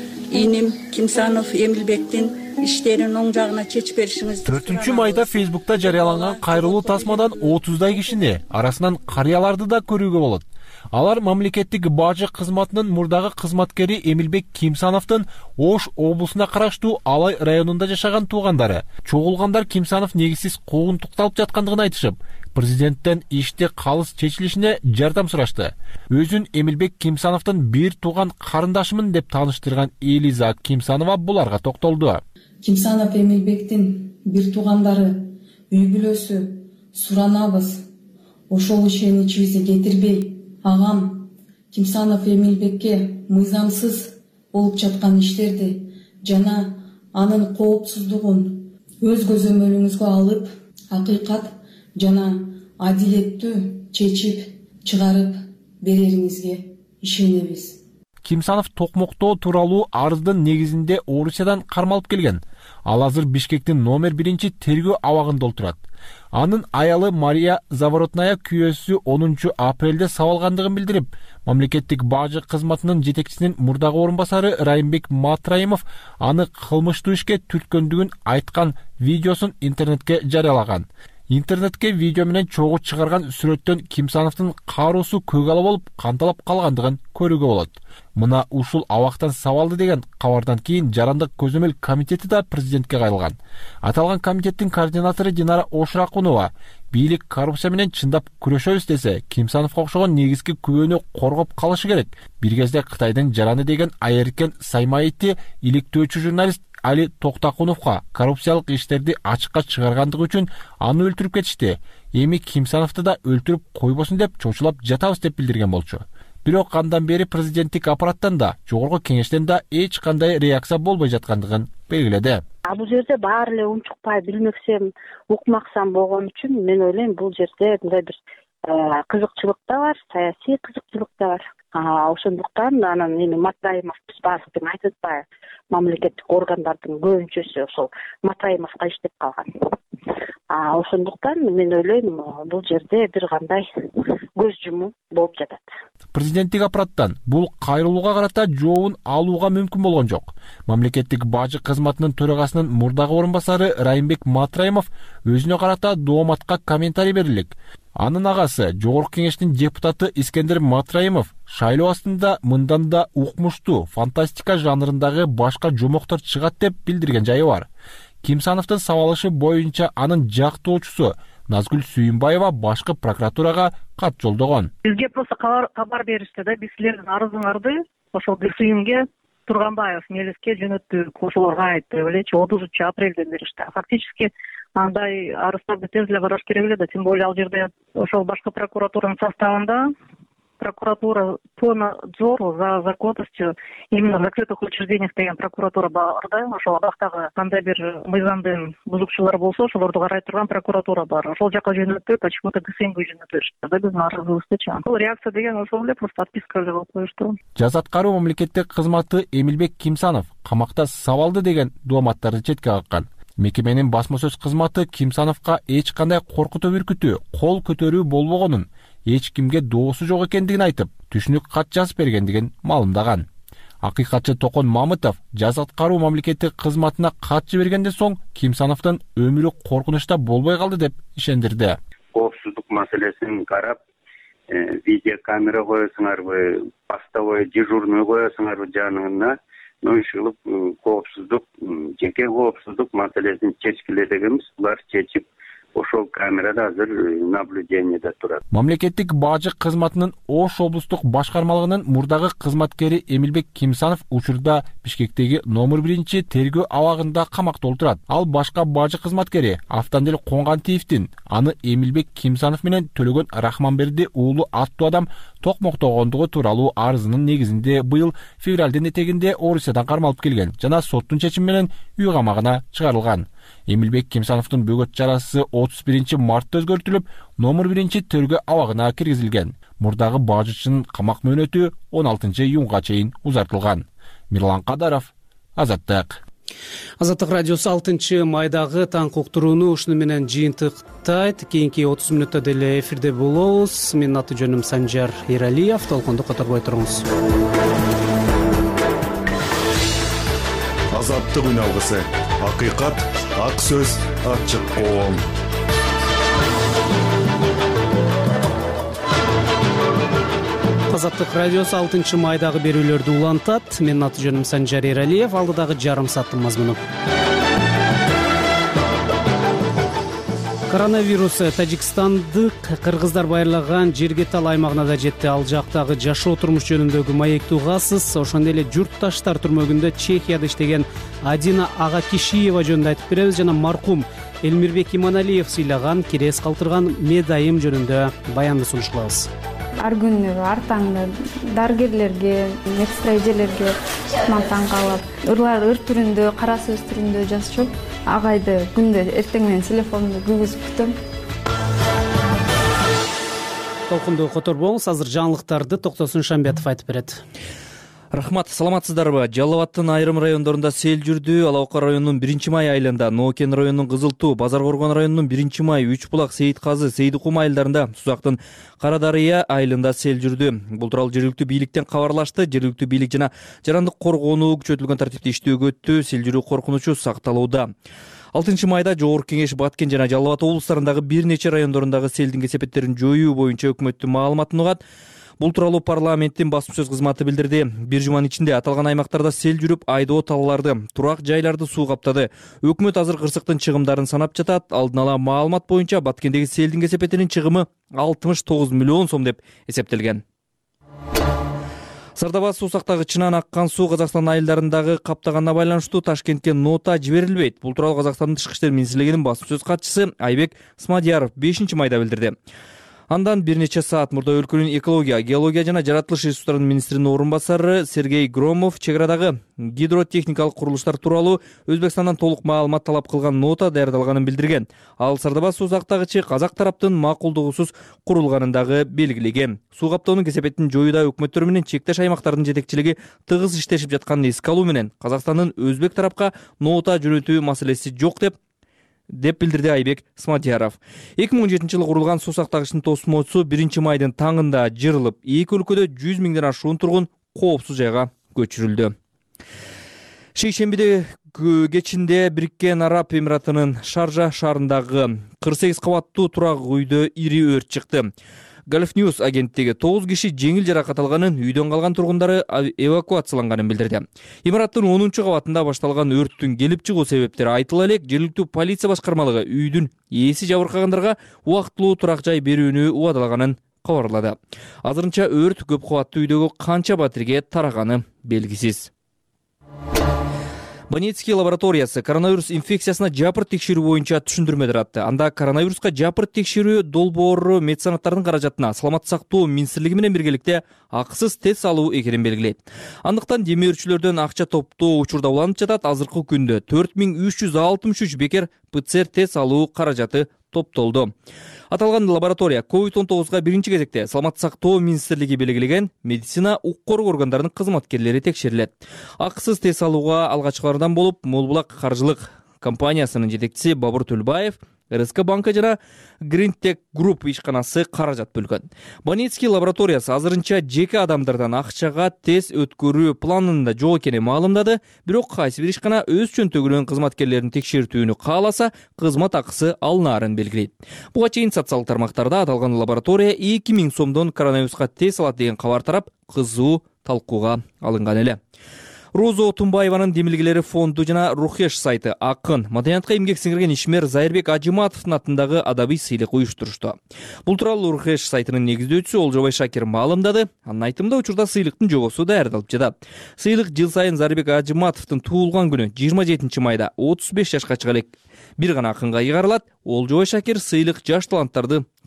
иним Кимсанов Эмилбектин иштерин оң жагына чечип беришиңиз.
4-майда Фейсбукта жарыяланган кайрылуу тасмадан 30дай кишини, арасынан карыяларды да көрүүгө болот. Алар мамлекеттик бажы кызматынын мурдагы кызматкери Эмилбек Кимсановдун Ош облусуна караштуу Алай районунда жашаган туугандары. Чогулгандар Кимсанов негизсиз куугунтукталып жаткандыгын айтышып, президенттен иште калыс чечилишине жардам сурашты. Өзүн Эмилбек Кимсановдун бир тууган карындашымын деп тааныштырган Элиза Кимсанова буларга токтолду.
Кимсанов Эмилбектин бир туугандары, үй бүлөсү суранабыз. Ошол ишени ичибизге кетирбей, агам Кимсанов Эмилбекке мыйзамсыз болуп жаткан иштерди жана анын коопсуздугун өз көзөмөлүңүзгө алып, акыйкат жана адилеттүү чечип чыгарып берериңизге ишенебиз.
Кимсанов токмоктоо тууралуу арыздын негизинде Орусиядан кармалып келген. Ал азыр Бишкектин номер 1 тергөө абагында отурат. Анын аялы Мария Заворотная күйөөсү 10 апрелде сабалгандыгын билдирип, мамлекеттик бажы кызматынын жетекчисинин мурдагы орун басары Райымбек Матраимов аны кылмыштуу ишке түрткөндүгүн айткан видеосун интернетке жарыялаган. Интернетке видео менен чогуу чыгарган сүрөттөн Кимсановдун кааруусу көгала болуп, канталап калгандыгын көрүүгө болот. Мына ушул абактан сабалды деген кабардан кийин Жарандык көзөмөл комитети да президентке кайрылган. Аталган комитеттин координатору Динара Ошракунова бийлик коррупция менен чындап күрөшөбүз десе, Кимсановго окшогон негизги күбөнү коргоп калышы керек. Бир кезде Кытайдын жараны деген айыркен Саймаити иликтөөчү журналист Али Токтакуновго коррупциялык иштерди ачыкка чыгаргандыгы үчүн аны өлтүрүп кетишти. Эми Кимсановду да өлтүрүп койбосун деп чочулап жатабыз деп билдирген болчу. Бирок андан бери президенттик аппараттан да, жогорку кеңештен да эч кандай реакция болбой жаткандыгын белгиледи.
Бул жерде баары эле унчукпай билмексем, укмаксам болгон үчүн мен ойлойм бул жерде мындай бир кызыкчылык да бар, саясий кызыкчылык да бар. Ошондуктан анан эми Матраимов биз баардыгын айтып атпайбы, мамлекеттик органдардын көбүнчөсү ошол Матраимовго иштеп калган. Ошондуктан мен ойлойм бул жерде бир кандай көз жумуу болуп жатат.
Президенттик аппараттан бул кайрылууга карата жообун алууга мүмкүн болгон жок. Мамлекеттик бажы кызматынын төрагасынын мурдагы орун басары Райымбек Матраимов өзүнө карата дооматка комментарий берилик. Анын агасы жогорку кеңештин депутаты Искендер Матраимов шайлоо астында мындан да укмуштуу фантастика жанрындагы башка жомоктор чыгат деп билдирген жайы бар. Кимсановдун сабалышы боюнча анын жактоочусу Назгүл Сүйүнбаева башкы прокуратурага кат жолдогон.
Бизге просто кабар беришти да, биз силердин арызыңарды ошол Гүлсүйүнгө Турганбаев мелиске жөнөттүк, ошолорго айтты элечи 30 апрелден беришти. Фактически андай арыздарды тез эле караш керек эле да, тем более ал жерде ошол башкы прокуратуранын составында прокуратура по надзору за законностью именно закрытых учреждениях деген прокуратура бар да, ошол абактагы кандай бир мыйзамдын бузукчулар болсо ошолорду карай турган прокуратура бар. Ошол жака жөнөтпөй, почему-то ГСМге жөнөтүшүптү да биздин арызыбыздычы. Бул реакция деген ошол эле, просто отписка эле кылып коюшту.
Жаза аткаруу мамлекеттик кызматы Эмилбек Кимсанов камакта сабалды деген дооматтарды четке каккан. Мекеменин басма сөз кызматы Кимсановго эч кандай коркутуу бүркүтүү, кол көтөрүү болбогонун, эч кимге доосу жок экендигин айтып, түшүнүк кат жазып бергендигин маалымдаган. Акыйкатчы Токон Мамытов жаза аткаруу мамлекеттик кызматына кат жибергенден соң Кимсановдун өмүрү коркунучта болбой калды деп ишендирди.
Коопсуздук маселесин карап, видео камера коесуңарбы, постовой дежурный коесуңарбы жанына, ушул коопсуздук, жеке коопсуздук маселесин чечкиле дегенбиз. Булар чечип, ошол камерада азыр наблюдениеде турат.
Мамлекеттик бажы кызматынын Ош облустук башкармалыгынын мурдагы кызматкери Эмилбек Кимсанов учурда Бишкектеги номер 1 тергөө абагында камакта отурат. Ал башка бажы кызматкери Автандел Коңгантиевдин аны Эмилбек Кимсанов менен Төлөгөн Рахманберди уулу аттуу адам токмоктогондугу тууралуу арызынын негизинде быйыл февралдын этегинде Орусиядан кармалып келген жана соттун чечими менен үй камагына чыгарылган. Эмилбек Кимсановдун бөгөт жарасы 31 мартта өзгөртүлүп, номер 1 төргө абагына киргизилген. Мурдагы бажычынын камак мөөнөтү 16 июнга чейин узартылган. Мирлан Кадаров, Азаттык.
Азаттык радиосу 6 майдагы таң уктурууну ушуну менен жыйынтыктайт. Кийинки 30 мүнөттө деле эфирде болобуз. Менин аты жөнүм Санжар Эралиев. Толкунду которбой туруңуз.
Азаттык үн алгысы. Акыйкат, ак сөз, ачык коом.
Азаттык радиосу 6 майдагы берүүлөрдү улантат. Менин аты жөнүм Санжар Эралиев. Алдыдагы жарым сааттын мазмуну. Коронавирус Тажикстандык кыргыздар байырлаган Жергетал аймагына да жетти. Ал жактагы жашоо турмуш жөнүндөгү маектүү угасыз. Ошондой эле журтташтар түрмөгүндө Чехияда иштеген Адина Агакишиева жөнүндө айтып беребиз жана маркум Элмирбек Иманалиев сыйлаган кирез калтырган медайым жөнүндө баянды сунуш кылабыз.
Ар күнү ар таңда дарыгерлерге, медсестра эжелерге таң калып, ырлар ыр түрүндө, кара сөз түрүндө жазышып, агайды күндө эртең менен телефонду күгүзүп күтөм.
Толкунду которбоңуз, азыр жаңылыктарды Токтосун Шамбетов айтып берет.
Рахмат, саламатсыздарбы? Жалал Абадтын айрым райондорунда сел жүрдү. Ала Ока районунун 1-май айылында, Ноокен районунун Кызылтуу, Базар Коргон районунун 1-май, Үч булак, Сейитказы, Сейдикум айылдарында, Сузактын Кара Дарыя айылында сел жүрдү. Бул тууралуу жергиликтүү бийликтен кабарлашты. Жергиликтүү бийлик жана жарандык коргонуу күчөтүлгөн тартипте иштөөгө өттү. Сел жүрүү коркунучу сакталууда. 6 майда Жогорку Кеңеш Баткен жана Жалал Абад облустарындагы бир нече райондорундагы селдин кесепеттерин жоюу боюнча өкмөттүн маалыматын угат. Бул тууралуу парламенттин басма сөз кызматы билдирди. Бир жуманын ичинде аталган аймактарда сел жүрүп, айдоо талаларды, турак жайларды суу каптады. Өкмөт азыр кырсыктын чыгымдарын санап жатат. Алдын ала маалымат боюнча Баткендеги селдин кесепетинин чыгымы 69 миллион сом деп эсептелген. Сардабас суусактагы чынан аккан суу Казакстан айылдарындагы каптаганына байланыштуу Ташкентке нота жиберилбейт. Бул тууралуу Казакстандын Тышкы иштер министрлигинин басма сөз катчысы Айбек Смадияров 5-майда билдирди. Андан бир нече саат мурда өлкөнүн экология, геология жана жаратылыш ресурстарынын министринин орун басары Сергей Громов чек арадагы гидротехникалык курулуштар тууралуу Өзбекстандан толук маалымат талап кылган нота даярдалганын билдирген. Ал Сардабас суусактагычы Казак тараптын макулдугусуз курулганын дагы белгилеген. Суу каптоонун кесепетин жоюуда өкмөттөр менен чектеш аймактардын жетекчилиги тыгыз иштешип жатканын эске алуу менен Казакстандын Өзбек тарапка нота жөнөтүү маселеси жок деп билдирди Айбек Смадияров. 2017 жылы курулган суусактагычтын тосмосу 1-майдын таңында жырылып, эки өлкөдө 100 миңден ашуун тургун коопсуз жайга көчүрүлдү. Шейшембиде кечинде Бириккен Араб Эмиратынын Шаржа шаарындагы 48 кабаттуу турак үйдө ири өрт чыкты. Gulf News агенттиги 9 киши жеңил жаракат алганын, үйдөн калган тургундары эвакуацияланганын билдирди. Имараттын 10-кабатында башталган өрттүн келип чыгуу себептери айтыла элек, жергиликтүү полиция башкармалыгы үйдүн ээси жабыркагандарга убактылуу турак жай берүүнү убадалаганын кабарлады. Азырынча өрт көп кабаттуу үйдөгү канча батирге тараганы белгисиз. Баницкий лабораториясы коронавирус инфекциясына жапыр текшерүү боюнча түшүндүрмө таратты. Анда коронавируска жапыр текшерүү долбоору меценаттардын каражатына Саламаттык сактоо министрлиги менен биргеликте акысыз тест алуу экенин белгилейт. Андыктан демөөрчүлөрдөн акча топтоо учурда уланып жатат. Азыркы күндө 4363 бекер ПЦР тест алуу каражаты топтолду. Аталган лаборатория COVID-19 биринчи кезекте Саламаттык сактоо министрлиги белгилеген медицина укук органдарынын кызматкерлери текшерилет. Акысыз тест алууга алгачкылардан болуп, Молбулак каржылык компаниясынын жетекчиси Бабур Төлбаев, РСК банка жана Гринтек Групп ишканасы каражат бөлгөн. Баницкий лабораториясы азырынча жеке адамдардан акчага тест өткөрүү планында жок экенин маалымдады. Бирок кайсы бир ишкана өз чөнтөгүнөн кызматкерлерин текшертүүнү кааласа, кызмат акысы алынаарын белгилейт. Буга чейин социалдык тармактарда аталган лаборатория 2000 сомдон коронавируска тест алат деген кабар тарап, кызуу талкууга алынган эле. Роза Отунбаеванын демилгелери фонду жана Рухеш сайты акын, маданиятка эмгек сиңирген ишмер Зайырбек Ажыматовдун атындагы адабий сыйлык уюштурушту. Бул тууралуу Рухеш сайтынын негиздөөчүсү Олжобай Шакир маалымдады. Анын айтымында учурда сыйлыктын жобосу даярдалып жатат. Сыйлык жыл сайын Зайырбек Ажыматовдун туулган күнү 27 майда 35 жашка чыга элек бир гана акынга ыйгарылат. Олжобай Шакир сыйлык жаш таланттарды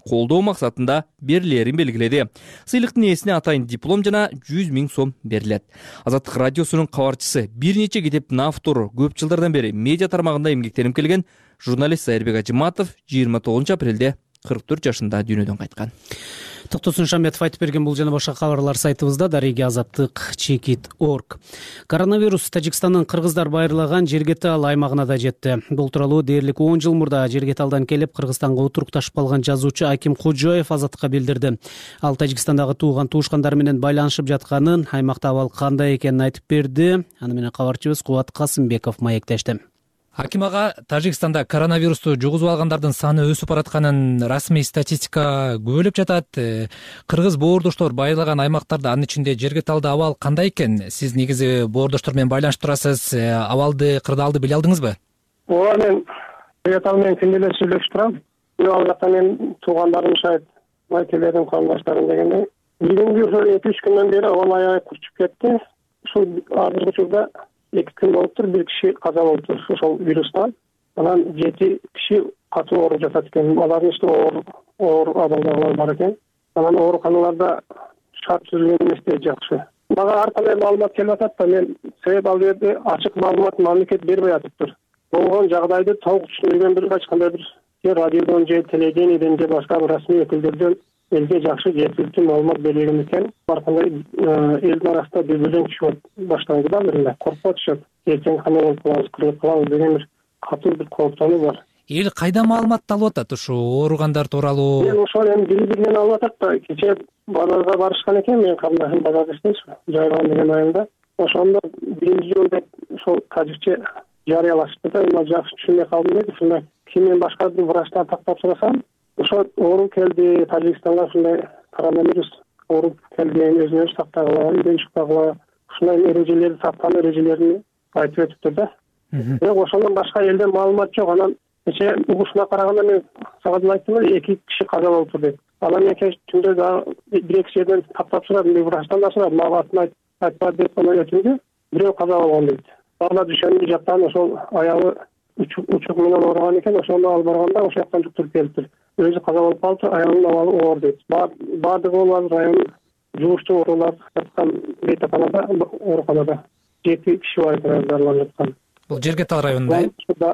колдоо максатында берилерин белгиледи. Сыйлыктын ээсине атайын диплом жана 100 000 сом берилет. Азаттык радиосунун кабарчысы, бир нече китептин автору, көп жылдардан бери медиа тармагында эмгектенип келген журналист Зайырбек Ажыматов 29 апрелде 44 жашында дүйнөдөн кайткан.
Токтосун Шамбетов айтып берген бул жана башка кабарлар сайтыбызда дареги азаттык chekit.org. Коронавирус Тажикстандын кыргыздар байырлаган Жергетал аймагына да жетти. Бул тууралуу дээрлик 10 жыл мурда Жергеталдан келип Кыргызстанга отурукташып калган жазуучу Аким Кожоев азаттыкка билдирди. Ал Тажикстандагы тууган туушкандары менен байланышып жатканын, аймакта абал кандай экенин айтып берди. Аны менен кабарчыбыз Кубат Касымбеков маектешти.
Аким ага, Тажикстанда коронавирусту жугузуп алгандардын саны өсүп баратканын расмий статистика күбөлөп жатат. Кыргыз боордоштор байырлаган аймактарда, анын ичинде Жергеталда абал кандай экен? Сиз негизи боордоштор менен байланышып турасыз, абалды, кырдаалды биле алдыңызбы?
Ооба, мен Жергетал менен күндө эле сүйлөшүп турам. Ал жакта менин туугандарым шайт, майкелерим, калымдаштарым дегендей. Бүгүнкү 2-3 күндөн бери абал аябай курчуп кетти. Ушул азыркы учурда 2 күн болуптур, 1 киши каза болуптур ошол вирустан. Анан 7 киши катуу ооруп жатат экен. Алардын ичинде оор абалдагылар бар экен. Анан ооруканаларда шарт түзүлгөн эмес жакшы. Мага ар кандай маалымат келип атат да, мен себеп ал жерде ачык маалымат мамлекет бербей атыптыр. Болгон жагдайды толук түшүндүргөн бир качкандай бир радиодон же телевидениеден же башка расмий өкүлдөрдөн элге жакшы жеткиликтүү маалымат берилген экен. Ар кандай элдин арасында дүрбөлөң түшүп башталды да, бир коркуп атышат. Эртең кандай болуп калабыз, кырылып калабыз деген бир катуу бир кооптонуу бар.
Эл кайда маалымат алып атат ушу ооругандар тууралуу?
Мен ошол эми бири-биринен алып атат да. Кечээ базарга барышкан экен, мен кардашым базарда иштейчү, Жайган деген айылда. Ошондо биринчи жолу деп ошол тажикче жарыялашты да, мен жакшы түшүнбөй калдым дейт. Ушундай кимден башка бир врачтан тактап сурасам, ошо ооруп келди, Тажикстанга ушундай коронавирус ооруп келди, өзүн өзү сактагыла, үйдөн шыкпагыла, ушундай эрежелерди, сактануу эрежелерин айтып өтүптүр да. Бирок ошондон башка элден маалымат жок. Анан кечээ угушуна караганда мен сага айттым эле 2 киши каза болуптур деп. Анан мен кеч түндө дагы 1-2 жерден тактап сурадым, врачтан да сурадым, мага атын айтпа деп гана өтүндү. Бирөө каза болгон дейт. Ага düşөнүп жактан ошол аялы учук менен ооруган экен, ошондо алып барганда ошол жактан жуктуруп келиптир. Өзү каза болуп калды, аялынын абалы оор дейт. Баардыгы олар район жугуштуу оорулар жаткан бейтапанада, ооруканада 7 киши бар экен дарыланып жаткан.
Бул Жергетал районунда?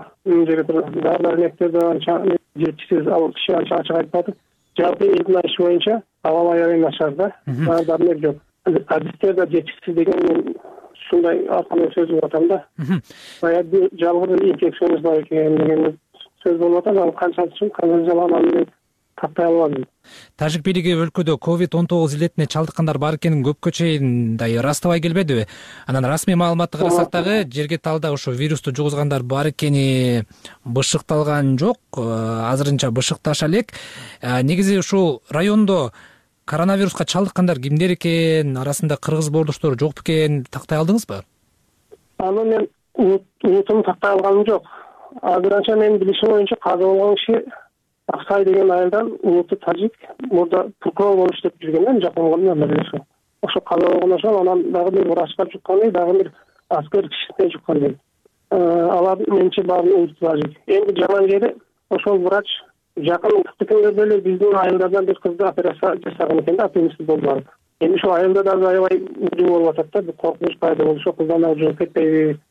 Дары-дармектерди анча жетишсиз, ал киши анча ачык айтпады. Жалпы элдин айышы боюнча абал аябай начар да, дары-дармек жок. Адистер да жетишсиз деген мен ушундай аркылуу сөз болуп атам да. Баягы жалгыз инфекциясы бар экен деген сөз болуп атат. Ал канчасы жалган тактай албадым.
Тажик бийлиги өлкөдө COVID-19 илетине чалдыккандар бар экенин көпкө чейин ырастабай келбедиби? Анан расмий маалыматты карасак дагы Жергеталда ошо вирусту жугузгандар бар экени бышыкталган жок, азырынча бышыкташа элек. Негизи ушул райондо коронавируска чалдыккандар кимдер экен, арасында кыргыз боордоштор жок экен, тактай алдыңызбы?
Аны мен унутум тактай алганым жок. Азырынча менин билишим боюнча каза болгон киши Аксай деген айылдан улуттуу тажик, мурда прокурор болуп иштеп жүргөн, жакын эле. Ошо каза болгон ошол, анан дагы бир врачка жуккан, дагы бир аскер кишине жуккан. Алар менче баарын улуттуу тажик. Эми жаман жери ошол врач жакын күндөрдө эле биздин айылдардан бир кызды операция жасаган экен да, аппендицит болду. Эми ошол айылда дагы аябай ужуу болуп атат да, бир коркунуч пайда болду. Ошол кыздан ужуу кетпейби?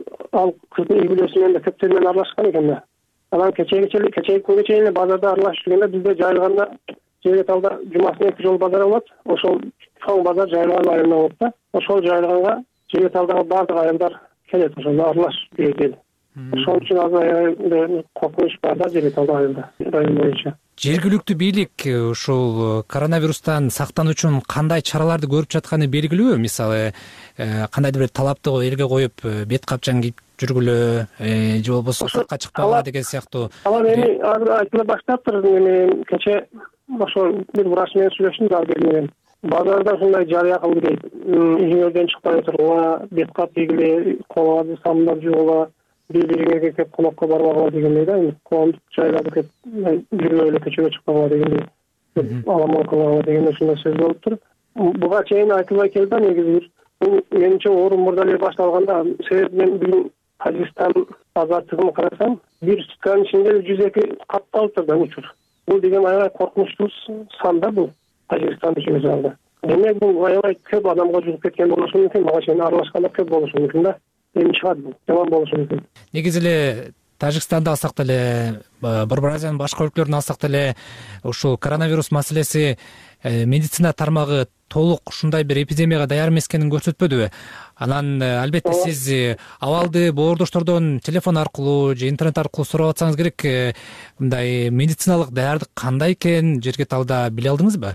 Ал кыздын үй бүлөсү менен да көптөр менен аралашкан экен да. Анан кечээ күнгө чейин базарда аралашып жүргөндө бизде Жайылганда Жергеталда жумасына 2 жолу базар болот. Ошол чоң базар Жайылган айылында болот да. Ошол Жайылганга Жергеталдагы бардык айылдар келет, ошол аралашып жүрөт. Ошол үчүн азыр коркунуч бар да Жергеталда айылда, район боюнча.
Жергиликтүү бийлик ушул коронавирустан сактануу үчүн кандай чараларды көрүп жатканы белгилүү? Мисалы, кандайдыр бир талапты элге коюп, бет капчан кийип жүргүлө, же болбосо сыртка чыкпагыла деген сыяктуу.
Алар эми айтыла баштаптыр. Эми кечээ ошол бир врач менен сүйлөштүм дагы менен. Базарда ушундай жарыя кылды дейт. Үйүңөрдөн чыкпай тургула, бет кап кийгиле, колуңарды самдап жуугула, бири-бириңерге кеп конокко барбагыла дегендей да. Коомдук жайларда кеп жүргүлө эле көчөгө чыкпагыла дегендей. Аламан кылгыла деген ушундай сөз болуптур. Буга чейин айтылбай келди, негизи менимче оору мурда эле башталганда, себеби мен бүгүн Тажикстан азаттыгын карасам, бир сутканын ичинде 102 катталып турду учур. бул деген аябай коркунучтуу сан да, бул Тажикстандын чек жагында. Демек бул аябай көп адамга жугуп кеткен болушу мүмкүн, мага чейин аралашканда көп болушу мүмкүн да. Эми чыгат, бул жаман болушу мүмкүн.
Негизи эле Тажикстанды алсак деле, Борбор Азиянын башка өлкөлөрүн алсак деле, ушул коронавирус маселеси медицина тармагы толук ушундай бир эпидемияга даяр эмес экенин көрсөтпөдүбү? Анан албетте сиз абалды боордоштордон телефон аркылуу же интернет аркылуу сурап атсаңыз керек, мындай медициналык даярдык кандай экенин жерге талда биле алдыңызбы?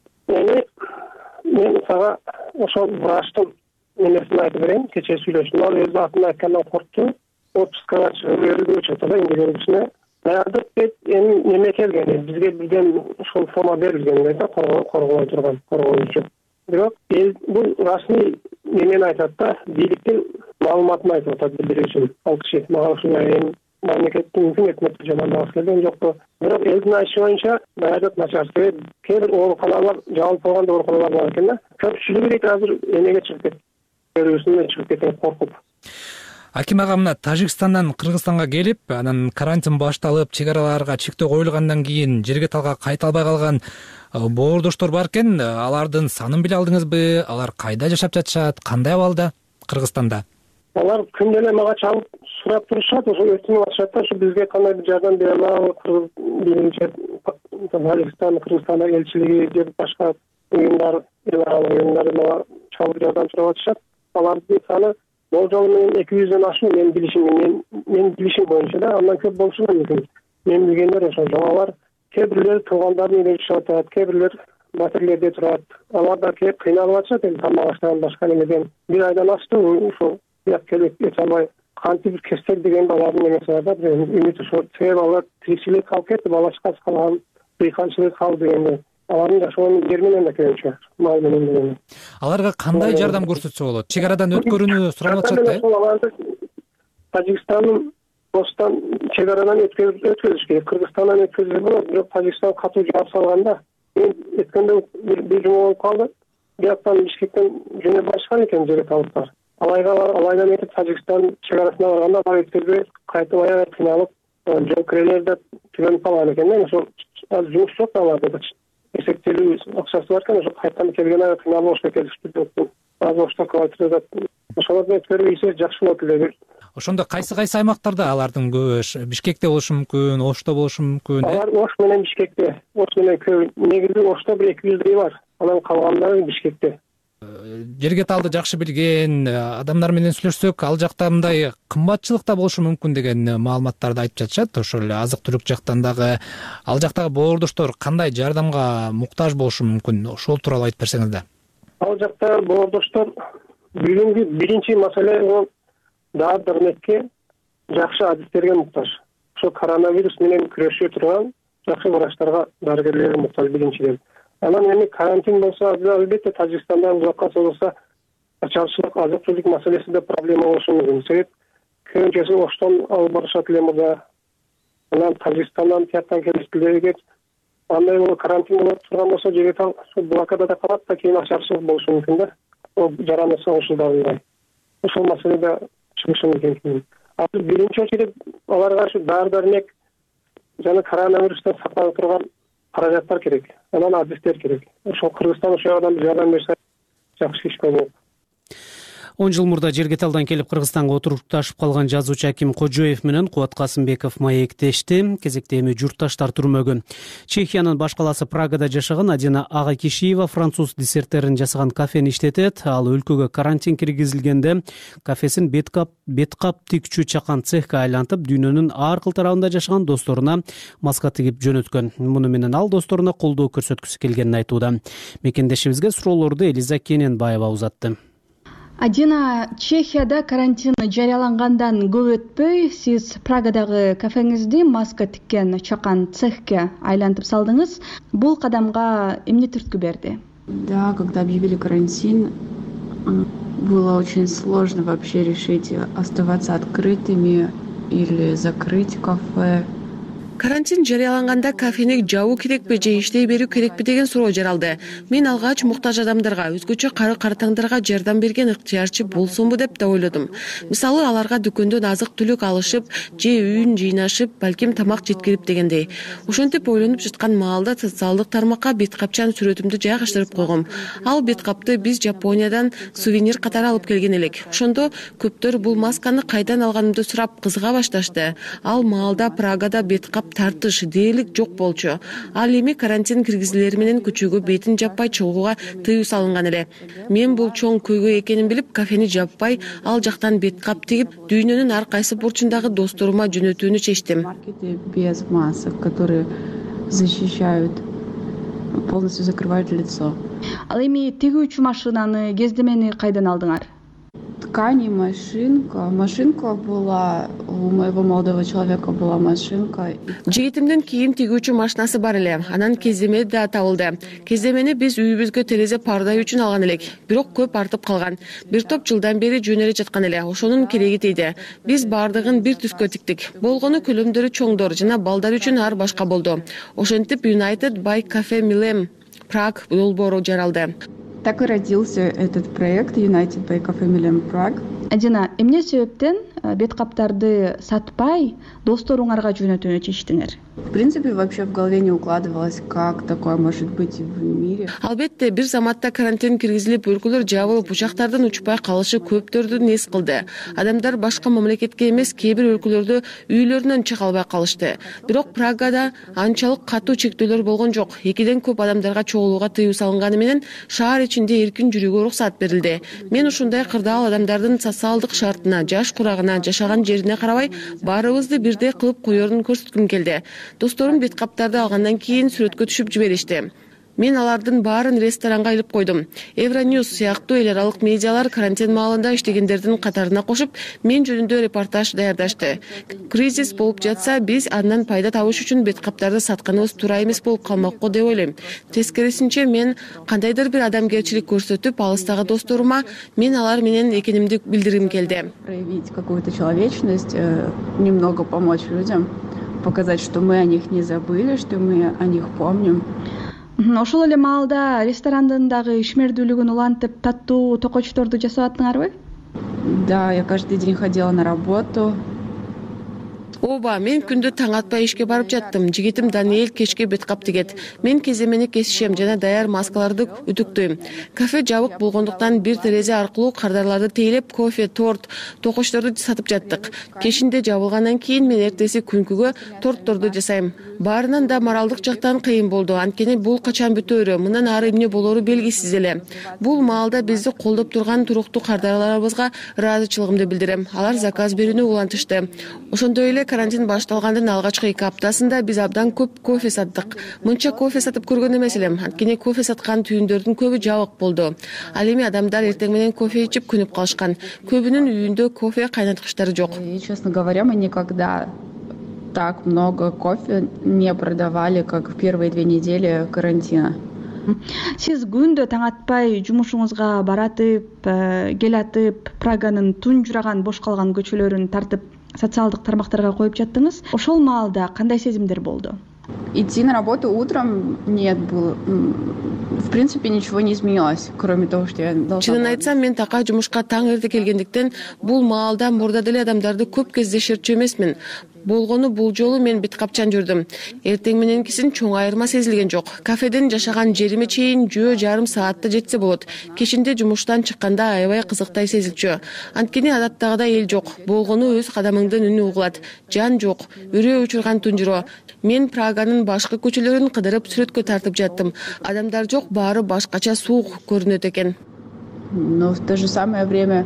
Мен сага ошол врачтын немесин айтып берейин, кечээ сүйлөштүм. Ал өз атын айткандан коркту. Отпускага чыгып өргөчү да, эмгегенчине. Даярдык деп эми неме келген, бизге билген ошол форма берилген да, коргой турган, коргоочу. Бирок бул расмий немени айтат да, бийликтин маалыматын айтып атат билдирүүчү. Ал киши мага ушундай мамлекеттин өкмөтү жамандагысы келген жокпу. Бирок элдин айтышы боюнча даярдык начар. Кээ бир ооруканалар жабылып калган ооруканалар бар экен да. Көпчүлүгү дейт азыр эмеге чыгып кетти. Көрүүсүнөн чыгып кеткен коркуп.
Аким ага, мына Тажикстандан Кыргызстанга келип, анан карантин башталып, чек араларга чектөө коюлгандан кийин жерге талга кайта албай калган боордоштор бар экен. Алардын санын биле алдыңызбы? Алар кайда жашап жатышат? Кандай абалда Кыргызстанда?
Алар күндө эле мага чалып сурап турушат, ошо өтүнүп атышат да, ушу бизге кандай бир жардам бере алабы? Кыргыз биринчи Тажикстан, Кыргызстан элчилиги же башка уюмдар, эл аралык уюмдар мага чалып жардам сурап атышат. Алардын саны болжол менен 200дөн ашуу, менин билишим боюнча да, андан көп болушу мүмкүн. Мен билгендер ошол. Алар кээ бирлери туугандарын үйдө жашап атат, кээ бирлери батирлерде турат. Алар да кээ кыйналып атышат, эми тамак аштан башка немеден. Бир айдан ашты, ошол бияк келип эте албай кантип бир кестек деген балардын немеси бар да, үмүт ошол. Себеби алар тиричилик калып кетти, бала чакасы калган, дыйканчылык калды дегенде. Алардын жашоонун жер менен да көбүнчө мал менен дегенде.
Аларга кандай жардам көрсөтсө болот? Чек арадан өткөрүүнү сурап атышат да?
Аларды Тажикстандын Кыргызстан чек арадан өткөзүш керек. Кыргызстандан өткөзүлө болот, бирок Тажикстан катуу жаап салганда, мен эткенде бир жума болуп калды. Бияктан Бишкектен жөнө барышкан экен жерге талыптар. Алайдан өтүп Тажикстан чек арасына барганда алар өткөзбөй кайтып аябай кыйналып, жол кирелер да түгөнүп калган экен. Ошол жумуш жок аларда. Эсептелүү акчасы бар экен, ошо кайттан келген ай кыйналып ошко келишти. Азыр ошто калат. Ошолорду өткөрүп ийсе жакшы болот эле.
Ошондо кайсы аймактарда алардын көбү? Бишкекте болушу мүмкүн, Ошто болушу мүмкүн.
Алар Ош менен Бишкекте. Ош менен көбү. Негизи Ошто бир 200 бар. Анан калгандары Бишкекте.
Жерге талды жакшы билген адамдар менен сүйлөшсөк, ал жакта мындай кымбатчылык да болушу мүмкүн деген маалыматтарды айтып жатышат. Ошол эле азык-түлүк жактан дагы ал жактагы боордоштор кандай жардамга муктаж болушу мүмкүн? Ошол тууралуу айтып берсеңиз да.
Ал жакта боордоштор бүгүнкү биринчи маселе дары-дармекке, жакшы адистерге муктаж. Ошо коронавирус менен күрөшө турган жакшы врачтарга, дарыгерлерге муктаж биринчиден. Анан эми карантин болсо, албетте Тажикстанда узакка созулса, ачарчылык, азык-түлүк маселеси да проблема болушу мүмкүн. Себеп көбүнчөсү Оштон алып барышат эле мурда. Анан Тажикстандан тияктан келишкилерге андай болуп карантин болуп турган болсо, жерге тал блокада да калат да, кийин ачарчылык болушу мүмкүн да. Ол жаранысы ушулдай. Ошол маселе да чыгышы мүмкүн. Азыр биринчи очередь аларга ушу дары-дармек жана коронавирустан сактанып турган каражаттар керек. Анан адистер керек. Ошол Кыргызстан ошодан жардам берсе жакшы иш болот.
10 жыл мурда жерге талдан келип Кыргызстанга отурукташып калган жазуучу Аким Кожоев менен Кубат Касымбеков маектешти. Кезекте эми журтташтар түрмөгөн. Чехиянын баш калаасы Прагада жашаган Адина Агакишиева француз десерттерин жасаган кафени иштетет. Ал өлкөгө карантин киргизилгенде кафесин бет кап тикчү чакан цехке айлантып, дүйнөнүн ар кыл тарабында жашаган досторуна маска тигип жөнөткөн. Муну менен ал досторуна колдоо көрсөткүсү келгенин айтууда. Мекендешибизге суроолорду Элиза Кененбаева узатты.
Адина, Чехияда карантин жарыялангандан көп өтпөй, сиз Прагадагы кафеңизди маска тиккен чакан цехке айлантып салдыңыз. Бул кадамга эмне түрткү берди?
Да, когда объявили карантин, было очень сложно вообще решить, оставаться открытыми или закрыть кафе.
Карантин жарыяланганда кафени жабуу керекпи же иштей берүү керекпи деген суроо жаралды. Мен алгач муктаж адамдарга, өзгөчө кары картаңдарга жардам берген ыктыярчы болсомбу деп да ойлодум. Мисалы аларга дүкөндөн азык түлүк алышып, же үйүн жыйнашып, балким тамак жеткирип дегендей. Ошентип ойлонуп жаткан маалда социалдык тармакка бет капчан сүрөтүмдү жайгаштырып койгом. Ал бет капты биз Жапониядан сувенир катары алып келген элек. Ошондо көптөр бул масканы кайдан алганымды сурап кызыга башташты. Ал маалда Прагада бет кап тартыш дээрлик жок болчу. Ал эми карантин киргизилери менен көчөгө бетин жаппай чыгууга тыюу салынган эле. Мен бул чоң көйгөй экенин билип, кафени жаппай, ал жактан бет кап тигип, дүйнөнүн ар кайсы бурчундагы досторума жөнөтүүнү чечтим.
Без масок, которые защищают, полностью закрывают лицо.
Ал эми тигүүчү машинаны, кездемени кайдан алдыңар?
Ткани, машинка была, у моего молодого человека была машинка.
Жигитимдин кийим тигүүчү машинасы бар эле, анан кездеме да табылды. Кездемени биз үйүбүзгө терезе пардай үчүн алган элек, бирок көп артып калган. Бир топ жылдан бери жөнөлө жаткан эле, ошонун кереги тийди. Биз бардыгын бир түскө тиктик. Болгону көлөмдөрү чоңдор жана балдар үчүн ар башка болду. Ошентип United by Cafe Milem Prague долбоору жаралды.
Так и родился этот проект United by Cafe Milem Prague.
Жана эмне себептен бет каптарды сатпай досторуңарга жөнөтүүнү чечтиңер?
В принципе, вообще в голове не укладывалось, как такое может быть в мире.
Албетте, бир заматта карантин киргизилип, өлкөлөр жабылып, учактардын учпай калышы көптөрдүн эс кылды. Адамдар башка мамлекетке эмес, кээ бир өлкөлөрдө үйлөрүнөн чыга албай калышты. Бирок Прагада анчалык катуу чектөөлөр болгон жок. Экиден көп адамдарга чогулууга тыюу салынганы менен шаар ичинде эркин жүрүүгө уруксат берилди. Мен ушундай кырдаал адамдардын социалдык шартына, жаш курагына, жашаган жерине карабай, баарыбызды бирдей кылып коерун көрсөткүм келди. Досторум бет каптарды алгандан кийин сүрөткө түшүп жиберишти. Мен алардын баарын ресторанга илип койдум. Евроньюз сыяктуу эл аралык медиалар карантин маалында иштегендердин катарына кошуп, мен жөнүндө репортаж даярдашты. Кризис болуп жатса, биз андан пайда табыш үчүн бет каптарды сатканыбыз туура эмес болуп калмакпы деп ойлойм. Тескерисинче, мен кандайдыр бир адамгерчилик көрсөтүп, алыстагы досторума мен алар менен экенимди билдиргим келди.
Проявить какую-то человечность, немного помочь людям, показать, что мы о них не забыли, что мы о них помним.
Ошол эле маалда ресторандагы ишмердүүлүгүн улантып, таттуу токочторду жасап аттыңарбы?
Да, я каждый день ходила на работу.
Ооба, мен күндө таң атпай ишке барып жаттым. Жигитим Даниэль кечке бет кап тигет. Мен кеземени кесишем жана даяр маскаларды үтүктөйм. Кафе жабык болгондуктан бир терезе аркылуу кардарларды тейлеп, кофе, торт, токочторду сатып жаттык. Кешинде жабылгандан кийин мен эртеси күнкүгө тортторду жасайм. Баарынан да моралдык жактан кыйын болду. Анткени бул качан бүтөөрү, мындан ары эмне болору белгисиз эле. Бул маалда бизди колдоп турган туруктуу кардарларыбызга ыраазычылыгымды билдирем. Алар заказ берүүнү улантышты. Ошондой эле карантин башталгандын алгачкы 2 аптасында биз абдан көп кофе саттык. Мынча кофе сатып көргөн эмес элем. Анткени кофе саткан түйүндөрдүн көбү жабык болду. Ал эми адамдар эртең менен кофе ичип күнүп калышкан. Көбүнүн үйүндө кофе кайнаткычтары жок.
И, честно говоря, мы никогда так много кофе не продавали, как в первые 2 недели карантина.
Сиз күндө таң атпай жумушуңузга баратып, келатып, Праганын тунжураган бош калган көчөлөрүн тартып, социалдык тармактарга коюп жаттыңыз. Ошол маалда кандай сезимдер болду?
Идти на работу утром нет было. В принципе, ничего не изменилось, кроме того, что я должна.
Чынын айтсам, мен така жумушка таң эрте келгендиктен бул маалда мурда деле адамдарды көп кездеширчү эмесмин. Болгону бул жолу мен бет капчан жүрдүм. Эртең мененкисин чоң айырма сезилген жок. Кафеден жашаган жериме чейин жөө жарым саатта жетсе болот. Кешинде жумуштан чыкканда аябай кызыктай сезилчү. Анткени адаттагыдай эл жок. Болгону өз кадамыңдын үнү угулат. Жан жок. Үрөө учурган тунжуро. Мен Праганын башкы көчөлөрүн кыдырып сүрөткө тартып жаттым. Адамдар жок, баары башкача суук көрүнөт экен.
Но в то же самое время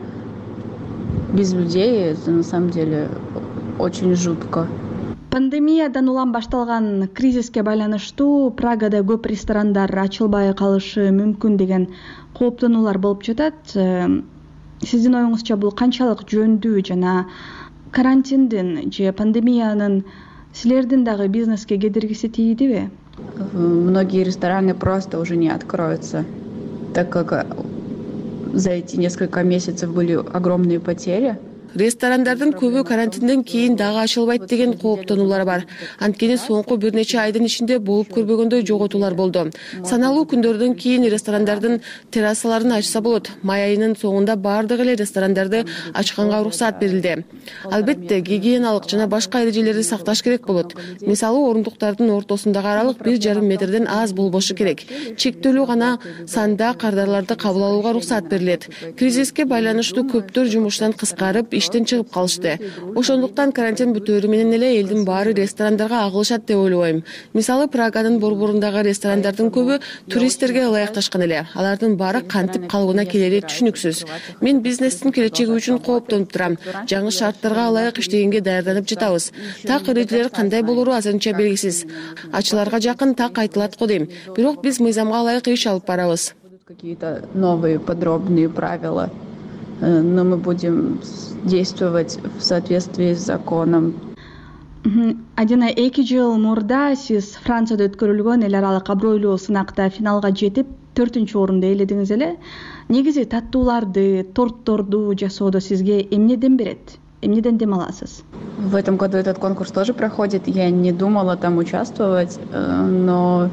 без людей это на самом деле очень жутко.
Пандемиядан улам башталган кризиске байланыштуу Прагада көп ресторандар ачылбай калышы мүмкүн деген кооптонуулар болуп жатат. Сиздин оюңузча бул канчалык жөндүү жана карантиндин же пандемиянын силердин дагы бизнеске кедергиси тийдиби?
Многие рестораны просто уже не откроются, так как за эти несколько месяцев были огромные потери.
Ресторандардын көбү карантинден кийин дагы ачылбайт деген кооптонуулар бар. Анткени соңку бир нече айдын ичинде болуп көрбөгөндөй жоготуулар болду. Саналуу күндөрдөн кийин ресторандардын террасаларын ачса болот. Май айынын соңунда бардык эле ресторандарды ачканга уруксаат берилди. Албетте, гигиеналык жана башка эрежелерди сакташ керек болот. Мисалы, орундуктардын ортосундагы аралык 1,5 метрден аз болбошу керек. Чектелүү гана санда кардарларды кабыл алууга уруксаат берилет. Кризиске байланыштуу көптөр жумуштан кыскарып, иштен чыгып калышты. Ошондуктан карантин бүтөөрү менен эле элдин баары ресторандарга агылышат деп ойлойм. Мисалы, Праганын борборундагы ресторандардын көбү туристтерге ылайыкташкан эле. Алардын баары кантип калыбына келери түшүнүксүз. Мен бизнестин келечеги үчүн кооптонуп турам. Жаңы шарттарга ылайык иштегенге даярданып жатабыз. Так эрежелер кандай болору азырынча белгисиз. Ачыларга жакын так айтылат го дейм. Бирок биз мыйзамга ылайык иш алып барабыз.
Какие-то новые подробные правила, но мы будем действовать в соответствии с законом.
Адина, 2 жыл мурда сиз Францияда өткөрүлгөн эл аралык абройлуу сынакта финалга жетип 4-чү орунду ээледиңиз эле. Негизи таттууларды, тортторду жасоодо сизге эмнеден берет? Эмнеден дем аласыз?
В этом году этот конкурс тоже проходит. Я не думала там участвовать, но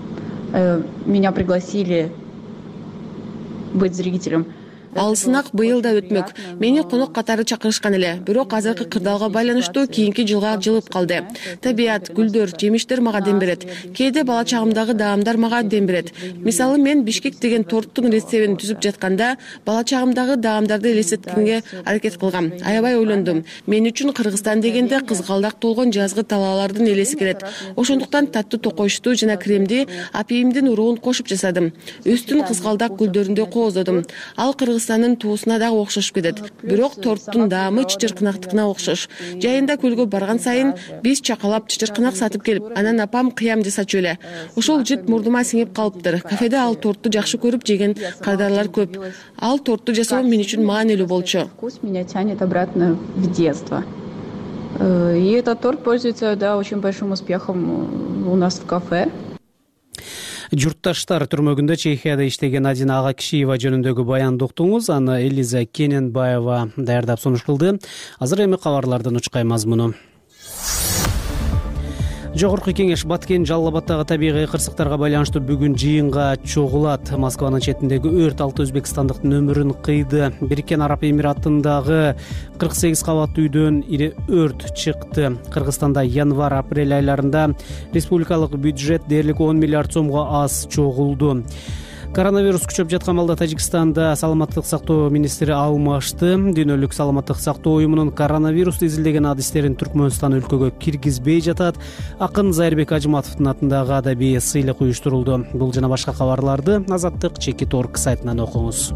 меня пригласили быть зрителем.
Ал сынак быйыл да өтмөк. Мени конок катары чакырышкан эле. Бирок азыркы кырдаалга байланыштуу кийинки жылга жылып калды. Табият, гүлдөр, жемиштер мага дем берет. Кээде бала чагымдагы даамдар мага дем берет. Мисалы, мен Бишкек деген торттун рецептин түзүп жатканда бала чагымдагы даамдарды элестеткенге аракет кылгам. Аябай ойлондум. Мен үчүн Кыргызстан дегенде кызгалдак толгон жазгы талаалардын элеси келет. Ошондуктан таттуу токойчту жана кремди апийимдин уруун кошуп жасадым. Өстүн кызгалдак гүлдөрүндө кооздодум. Ал Кыргызстандын туусуна дагы окшошуп кетет. Бирок торттун даамы чычыркынактыкына окшош. Жайында көлгө барган сайын биз чакалап чычыркынак сатып келип, анан апам кыям жасачу эле. Ошол жыт мурдума сиңип калыптыр. Кафеде ал торту жакшы көрүп жеген кардарлар көп. Ал торту жасоо мен үчүн маанилүү болчу.
Вкус меня тянет обратно в детство. И этот торт пользуется, да, очень большим успехом у нас в кафе.
Журтташтар түрмөгүндө Чехияда иштеген Адина Агакишиева жөнүндөгү баянды уктуңуз. Аны Элиза Кененбаева даярдап сунуш кылды. Азыр эми кабарлардын учкай мазмуну. Жогорку кеңеш Баткен Жалал Абаддагы табигый кырсыктарга байланыштуу бүгүн жыйынга чогулат. Москванын четиндеги өрт 6 өзбекстандыктын өмүрүн кыйды. Бириккен Араб Эмираттарындагы 48 кабаттуу үйдөн ири өрт чыкты. Кыргызстанда январь-апрель айларында республикалык бюджет дээрлик 10 миллиард сомго аз чогулду. Коронавирус күчөп жаткан маалда Тажикстанда саламаттык сактоо министри алмашты. Дүйнөлүк саламаттык сактоо уюмунун коронавирусту изилдеген адистерин Түркмөнстан өлкөгө киргизбей жатат. Акын Зайырбек Ажыматовдун атындагы адабий сыйлык уюштурулду. Бул жана башка кабарларды Азаттык Чекит.org сайтынан окуңуз.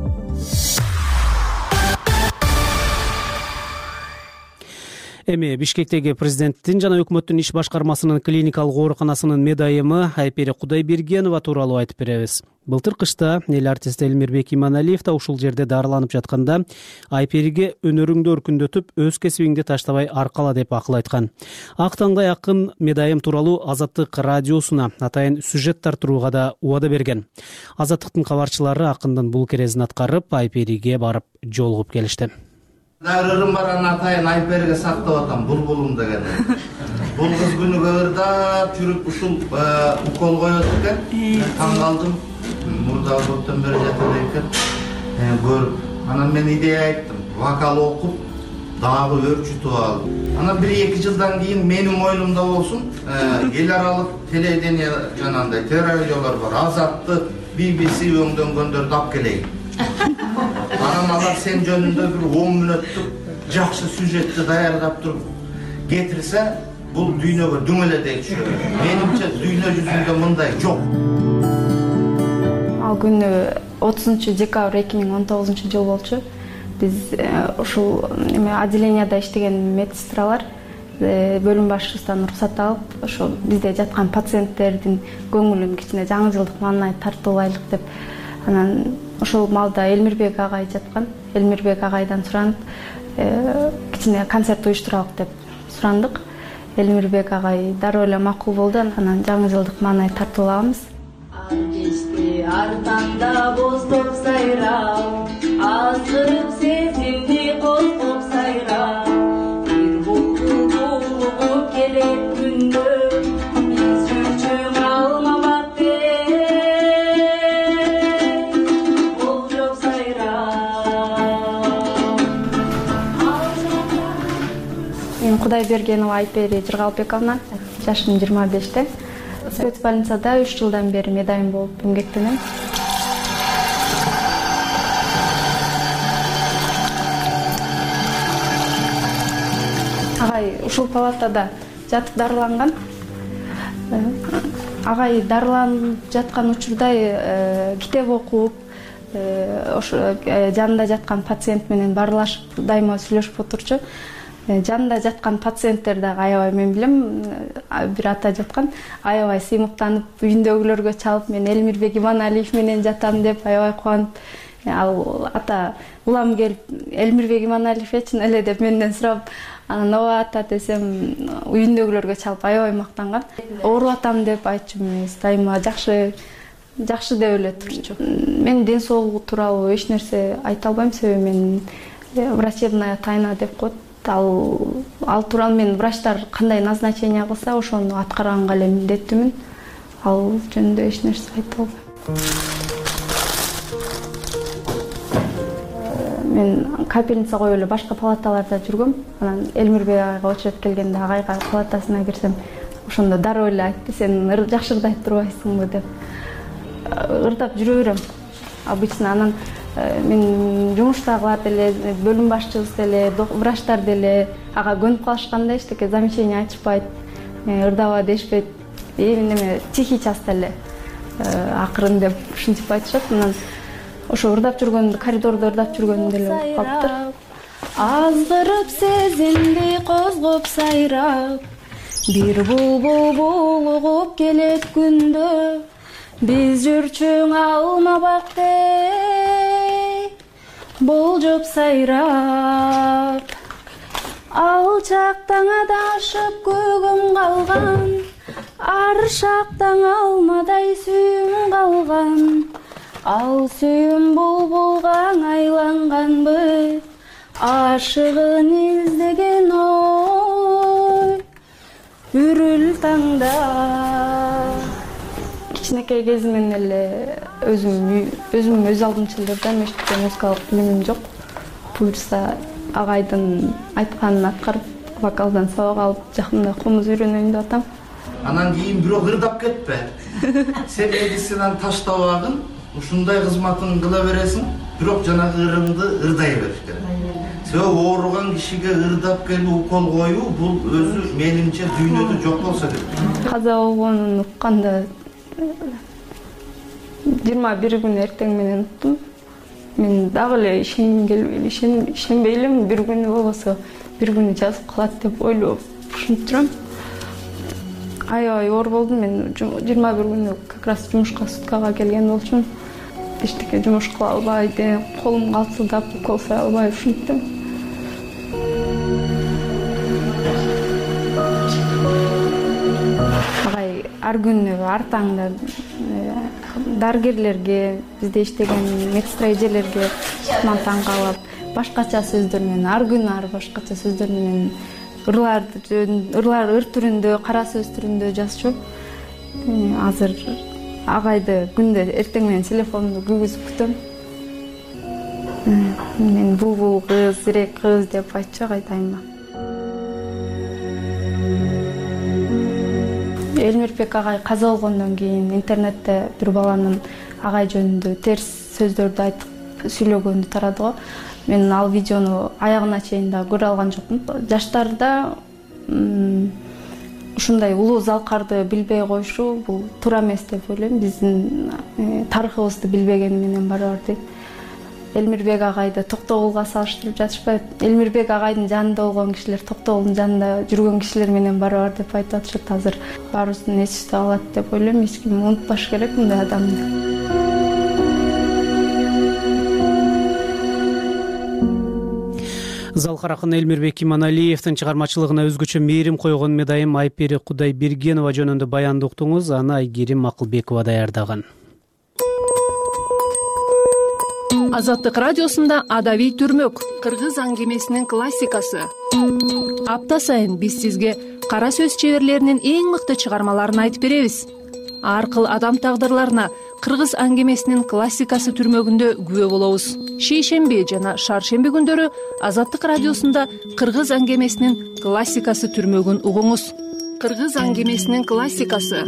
Эми Бишкектеги президенттин жана өкмөттүн иш башкармасынын клиникалык ооруканасынын медайымы Айпери Кудайбергенова тууралуу айтып беребиз. Былтыр кышта эл артисти Элмирбек Иманалиев да ушул жерде дарыланып жатканда Айпериге өнөрүңдү өркүндөтүп, өз кесибиңди таштабай аркала деп акыл айткан. Ак таңдай акын медайым тууралуу Азаттык радиосуна атайын сюжет тартууга да убада берген. Азаттыктын кабарчылары акындын бул керезин аткарып Айпериге барып жолугуп келишти.
Ырым баран атайын Айпериге сактап атам, булбулум деген. Бул кыз күнүгө ырдап жүрүп ушул укол коет экен. Таң калдым. Мурда көптөн бери жатат экен. Көрүп, анан мен идея айттым. Вокал окуп, дагы өрчүтүп алып. Анан 1-2 жылдан кийин менин оюнумда болсун, эл аралык телевидение жанагындай телерадиолор бар. Азатты, BBC өңдөнгөндөрдү алып келейин. Анан алар сен жөнүндө бир 10 мүнөттүк жакшы сюжетти даярдап туруп кетирсе, бул дүйнөгө дүңөлөдей түшөт. Менимче дүйнө жүзүндө мындай жок.
Ал күнү 30 декабрь 2019 жыл болчу. Биз ушул отделенияда иштеген медсестралар бөлүм башчысынан уруксат алып, ошо бизде жаткан пациенттердин көңүлүн кичине жаңы жылдык маанай тартуулайлык деп, анан ошол маалда Элмирбек агай жаткан. Элмирбек агайдан суранып, кичине концерт уюштуралык деп сурандык. Элмирбек агай дароо эле макул болду. Анан жаңы жылдык маанай тартуулаганбыз. Кечти артанда боздоп сайрап, азгырып сезимди козгоп сайрап. Мен Кудайбергенова Айпери Жыргалбековна, жашым 25-те. Спецбольницада 3 жылдан бери медайым болуп эмгектенем. Агай ушул палатада жатып дарыланган. Агай дарыланып жаткан учурда китеп окуп, ошо жанында жаткан пациент менен баарлашып дайыма сүйлөшүп отурчу. Жанында жаткан пациенттер дагы аябай мен билем, бир ата жаткан, аябай сыймыктанып, үйүндөгүлөргө чалып, мен Элмирбек Иманалиев менен жатам деп аябай кубанып, ал ата улам келип Элмирбек Иманалиев чын эле деп менден сурап, анан ооба ата десем, үйүндөгүлөргө чалып аябай мактанган. Ооруп атам деп айтчу эмес, дайыма жакшы деп эле турчу. Мен ден соолугу тууралуу эч нерсе айта албайм, себеби мен врачебная тайна деп коет. Ал тууралуу мен врачтар кандай назначение кылса, ошону аткарганга эле милдеттүүмүн. Ал жөнүндө эч нерсе айта албайм. Мен капельница коюп эле башка палаталарда жүргөм. Анан Элмирбек агайга очередь келгенде агайга палатасына кирсем, ошондо дароо эле айтты: "Сен жакшы ырдайт турбайсыңбы?" деп. Ырдап жүрө берем обычно. Анан мен жумуштагылар деле, бөлүм башчыбыз деле, врачтар деле ага көнүп калышканда эчтеке замечание айтышпайт, ырдаба дешпейт. Эми тихий часто эле акырын деп ушинтип айтышат. Анан ошо ырдап жүргөндө, коридордо ырдап жүргөндө эле болуп калыптыр. Азгырып сезимди козгоп сайрап, бир булбул булугуп келет күндө, биз жүрчүң алма бакты болжоп сайрап. Ал чактан адашып көгүм калган, ар шактан алмадай сүйүм калган. Ал сүйүм булбулга айланганбы, ашыгын издеген ой үрүл таңда. Кичинекей кезимден эле өзүм өз алдымча ырдайм, эчтеке музыкалык билимим жок. Буюрса агайдын айтканын аткарып, вокалдан сабак алып, жакында комуз үйрөнөйүн деп атам.
Анан кийин бирок ырдап кетпе. Сен медицинаны таштабагын, ушундай кызматын кыла бересиң, бирок жанагы ырыңды ырдай бериш керек. Себеби ооруган кишиге ырдап келип укол коюу бул өзү менимче дүйнөдө жок болсо керек. Каза
болгонун укканда 21 күн эртең менен уктум. Мен дагы эле ишенбей элем, бир күнү болбосо бир күнү жазып калат деп ойлоп ушинтип турам. Аябай оор болдум. Мен 21 күнү как раз жумушка суткага келген болчумун. Эчтеке жумуш кыла албай, колум калтырдап, укол сая албай ушинттим. Агай ар күнү ар таңда дарыгерлерге, бизде иштеген медстроителерге таң калып, башкача сөздөр менен, ар күнү ар башкача сөздөр менен ырлар ыр түрүндө, кара сөз түрүндө жазчу. Азыр агайды күндө эртең менен телефонумду күйгүзүп күтөм. Мен бул кыз, зирек кыз деп айтчу агай дайыма. Элмирбек агай каза болгондон кийин интернетте бир баланын агай жөнүндө терс сөздөрдү айтып сүйлөгөнү тарады го. Мен ал видеону аягына чейин да көрө алган жокмун. Жаштарда ушундай улуу залкарды билбей коюшу бул туура эмес деп ойлойм. Биздин тарыхыбызды билбегени менен барабар дейт. Элмирбек агайды Токтогулга салыштырып жатышпайбы? Элмирбек агайдын жанында болгон кишилер Токтогулдун жанында жүргөн кишилер менен барабар деп айтып атышат. Азыр баарыбыздын эсибизде калат деп ойлойм. Эч ким унутпаш керек мындай адамды.
Залкар акын Элмирбек Иманалиевдин чыгармачылыгына өзгөчө мээрим койгон медайым Айпери Кудайбергенова жөнүндө баянды уктуңуз. Аны Айгерим Акылбекова даярдаган.
Азаттык радиосунда Адабий түрмөк, кыргыз аңгемесинин классикасы. Апта сайын биз сизге кара сөз чеберлеринин эң мыкты чыгармаларын айтып беребиз. Аркыл адам тагдырларына, кыргыз аңгемесинин классикасы түрмөгүндө күбө болобуз. Шейшемби жана шаршемби күндөрү Азаттык радиосунда кыргыз аңгемесинин классикасы түрмөгүн угуңуз. Кыргыз аңгемесинин классикасы.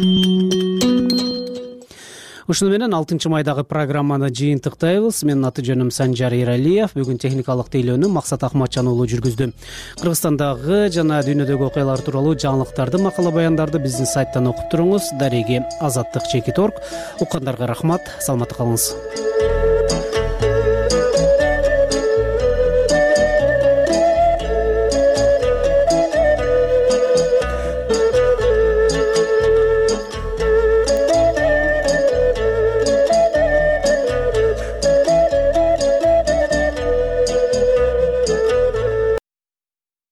Ушуну менен 6-майдагы программаны жыйынтыктайбыз. Менин аты жөнүм Санжар Иралиев. Бүгүн техникалык тейлөөнү Максат Ахматжан уулу жүргүздү. Кыргызстандагы жана дүйнөдөгү окуялар тууралуу жаңылыктарды, макала баяндарды биздин сайттан окуп туруңуз. Дареги Азаттык /org. Уккандарга рахмат. Саламатта калыңыз.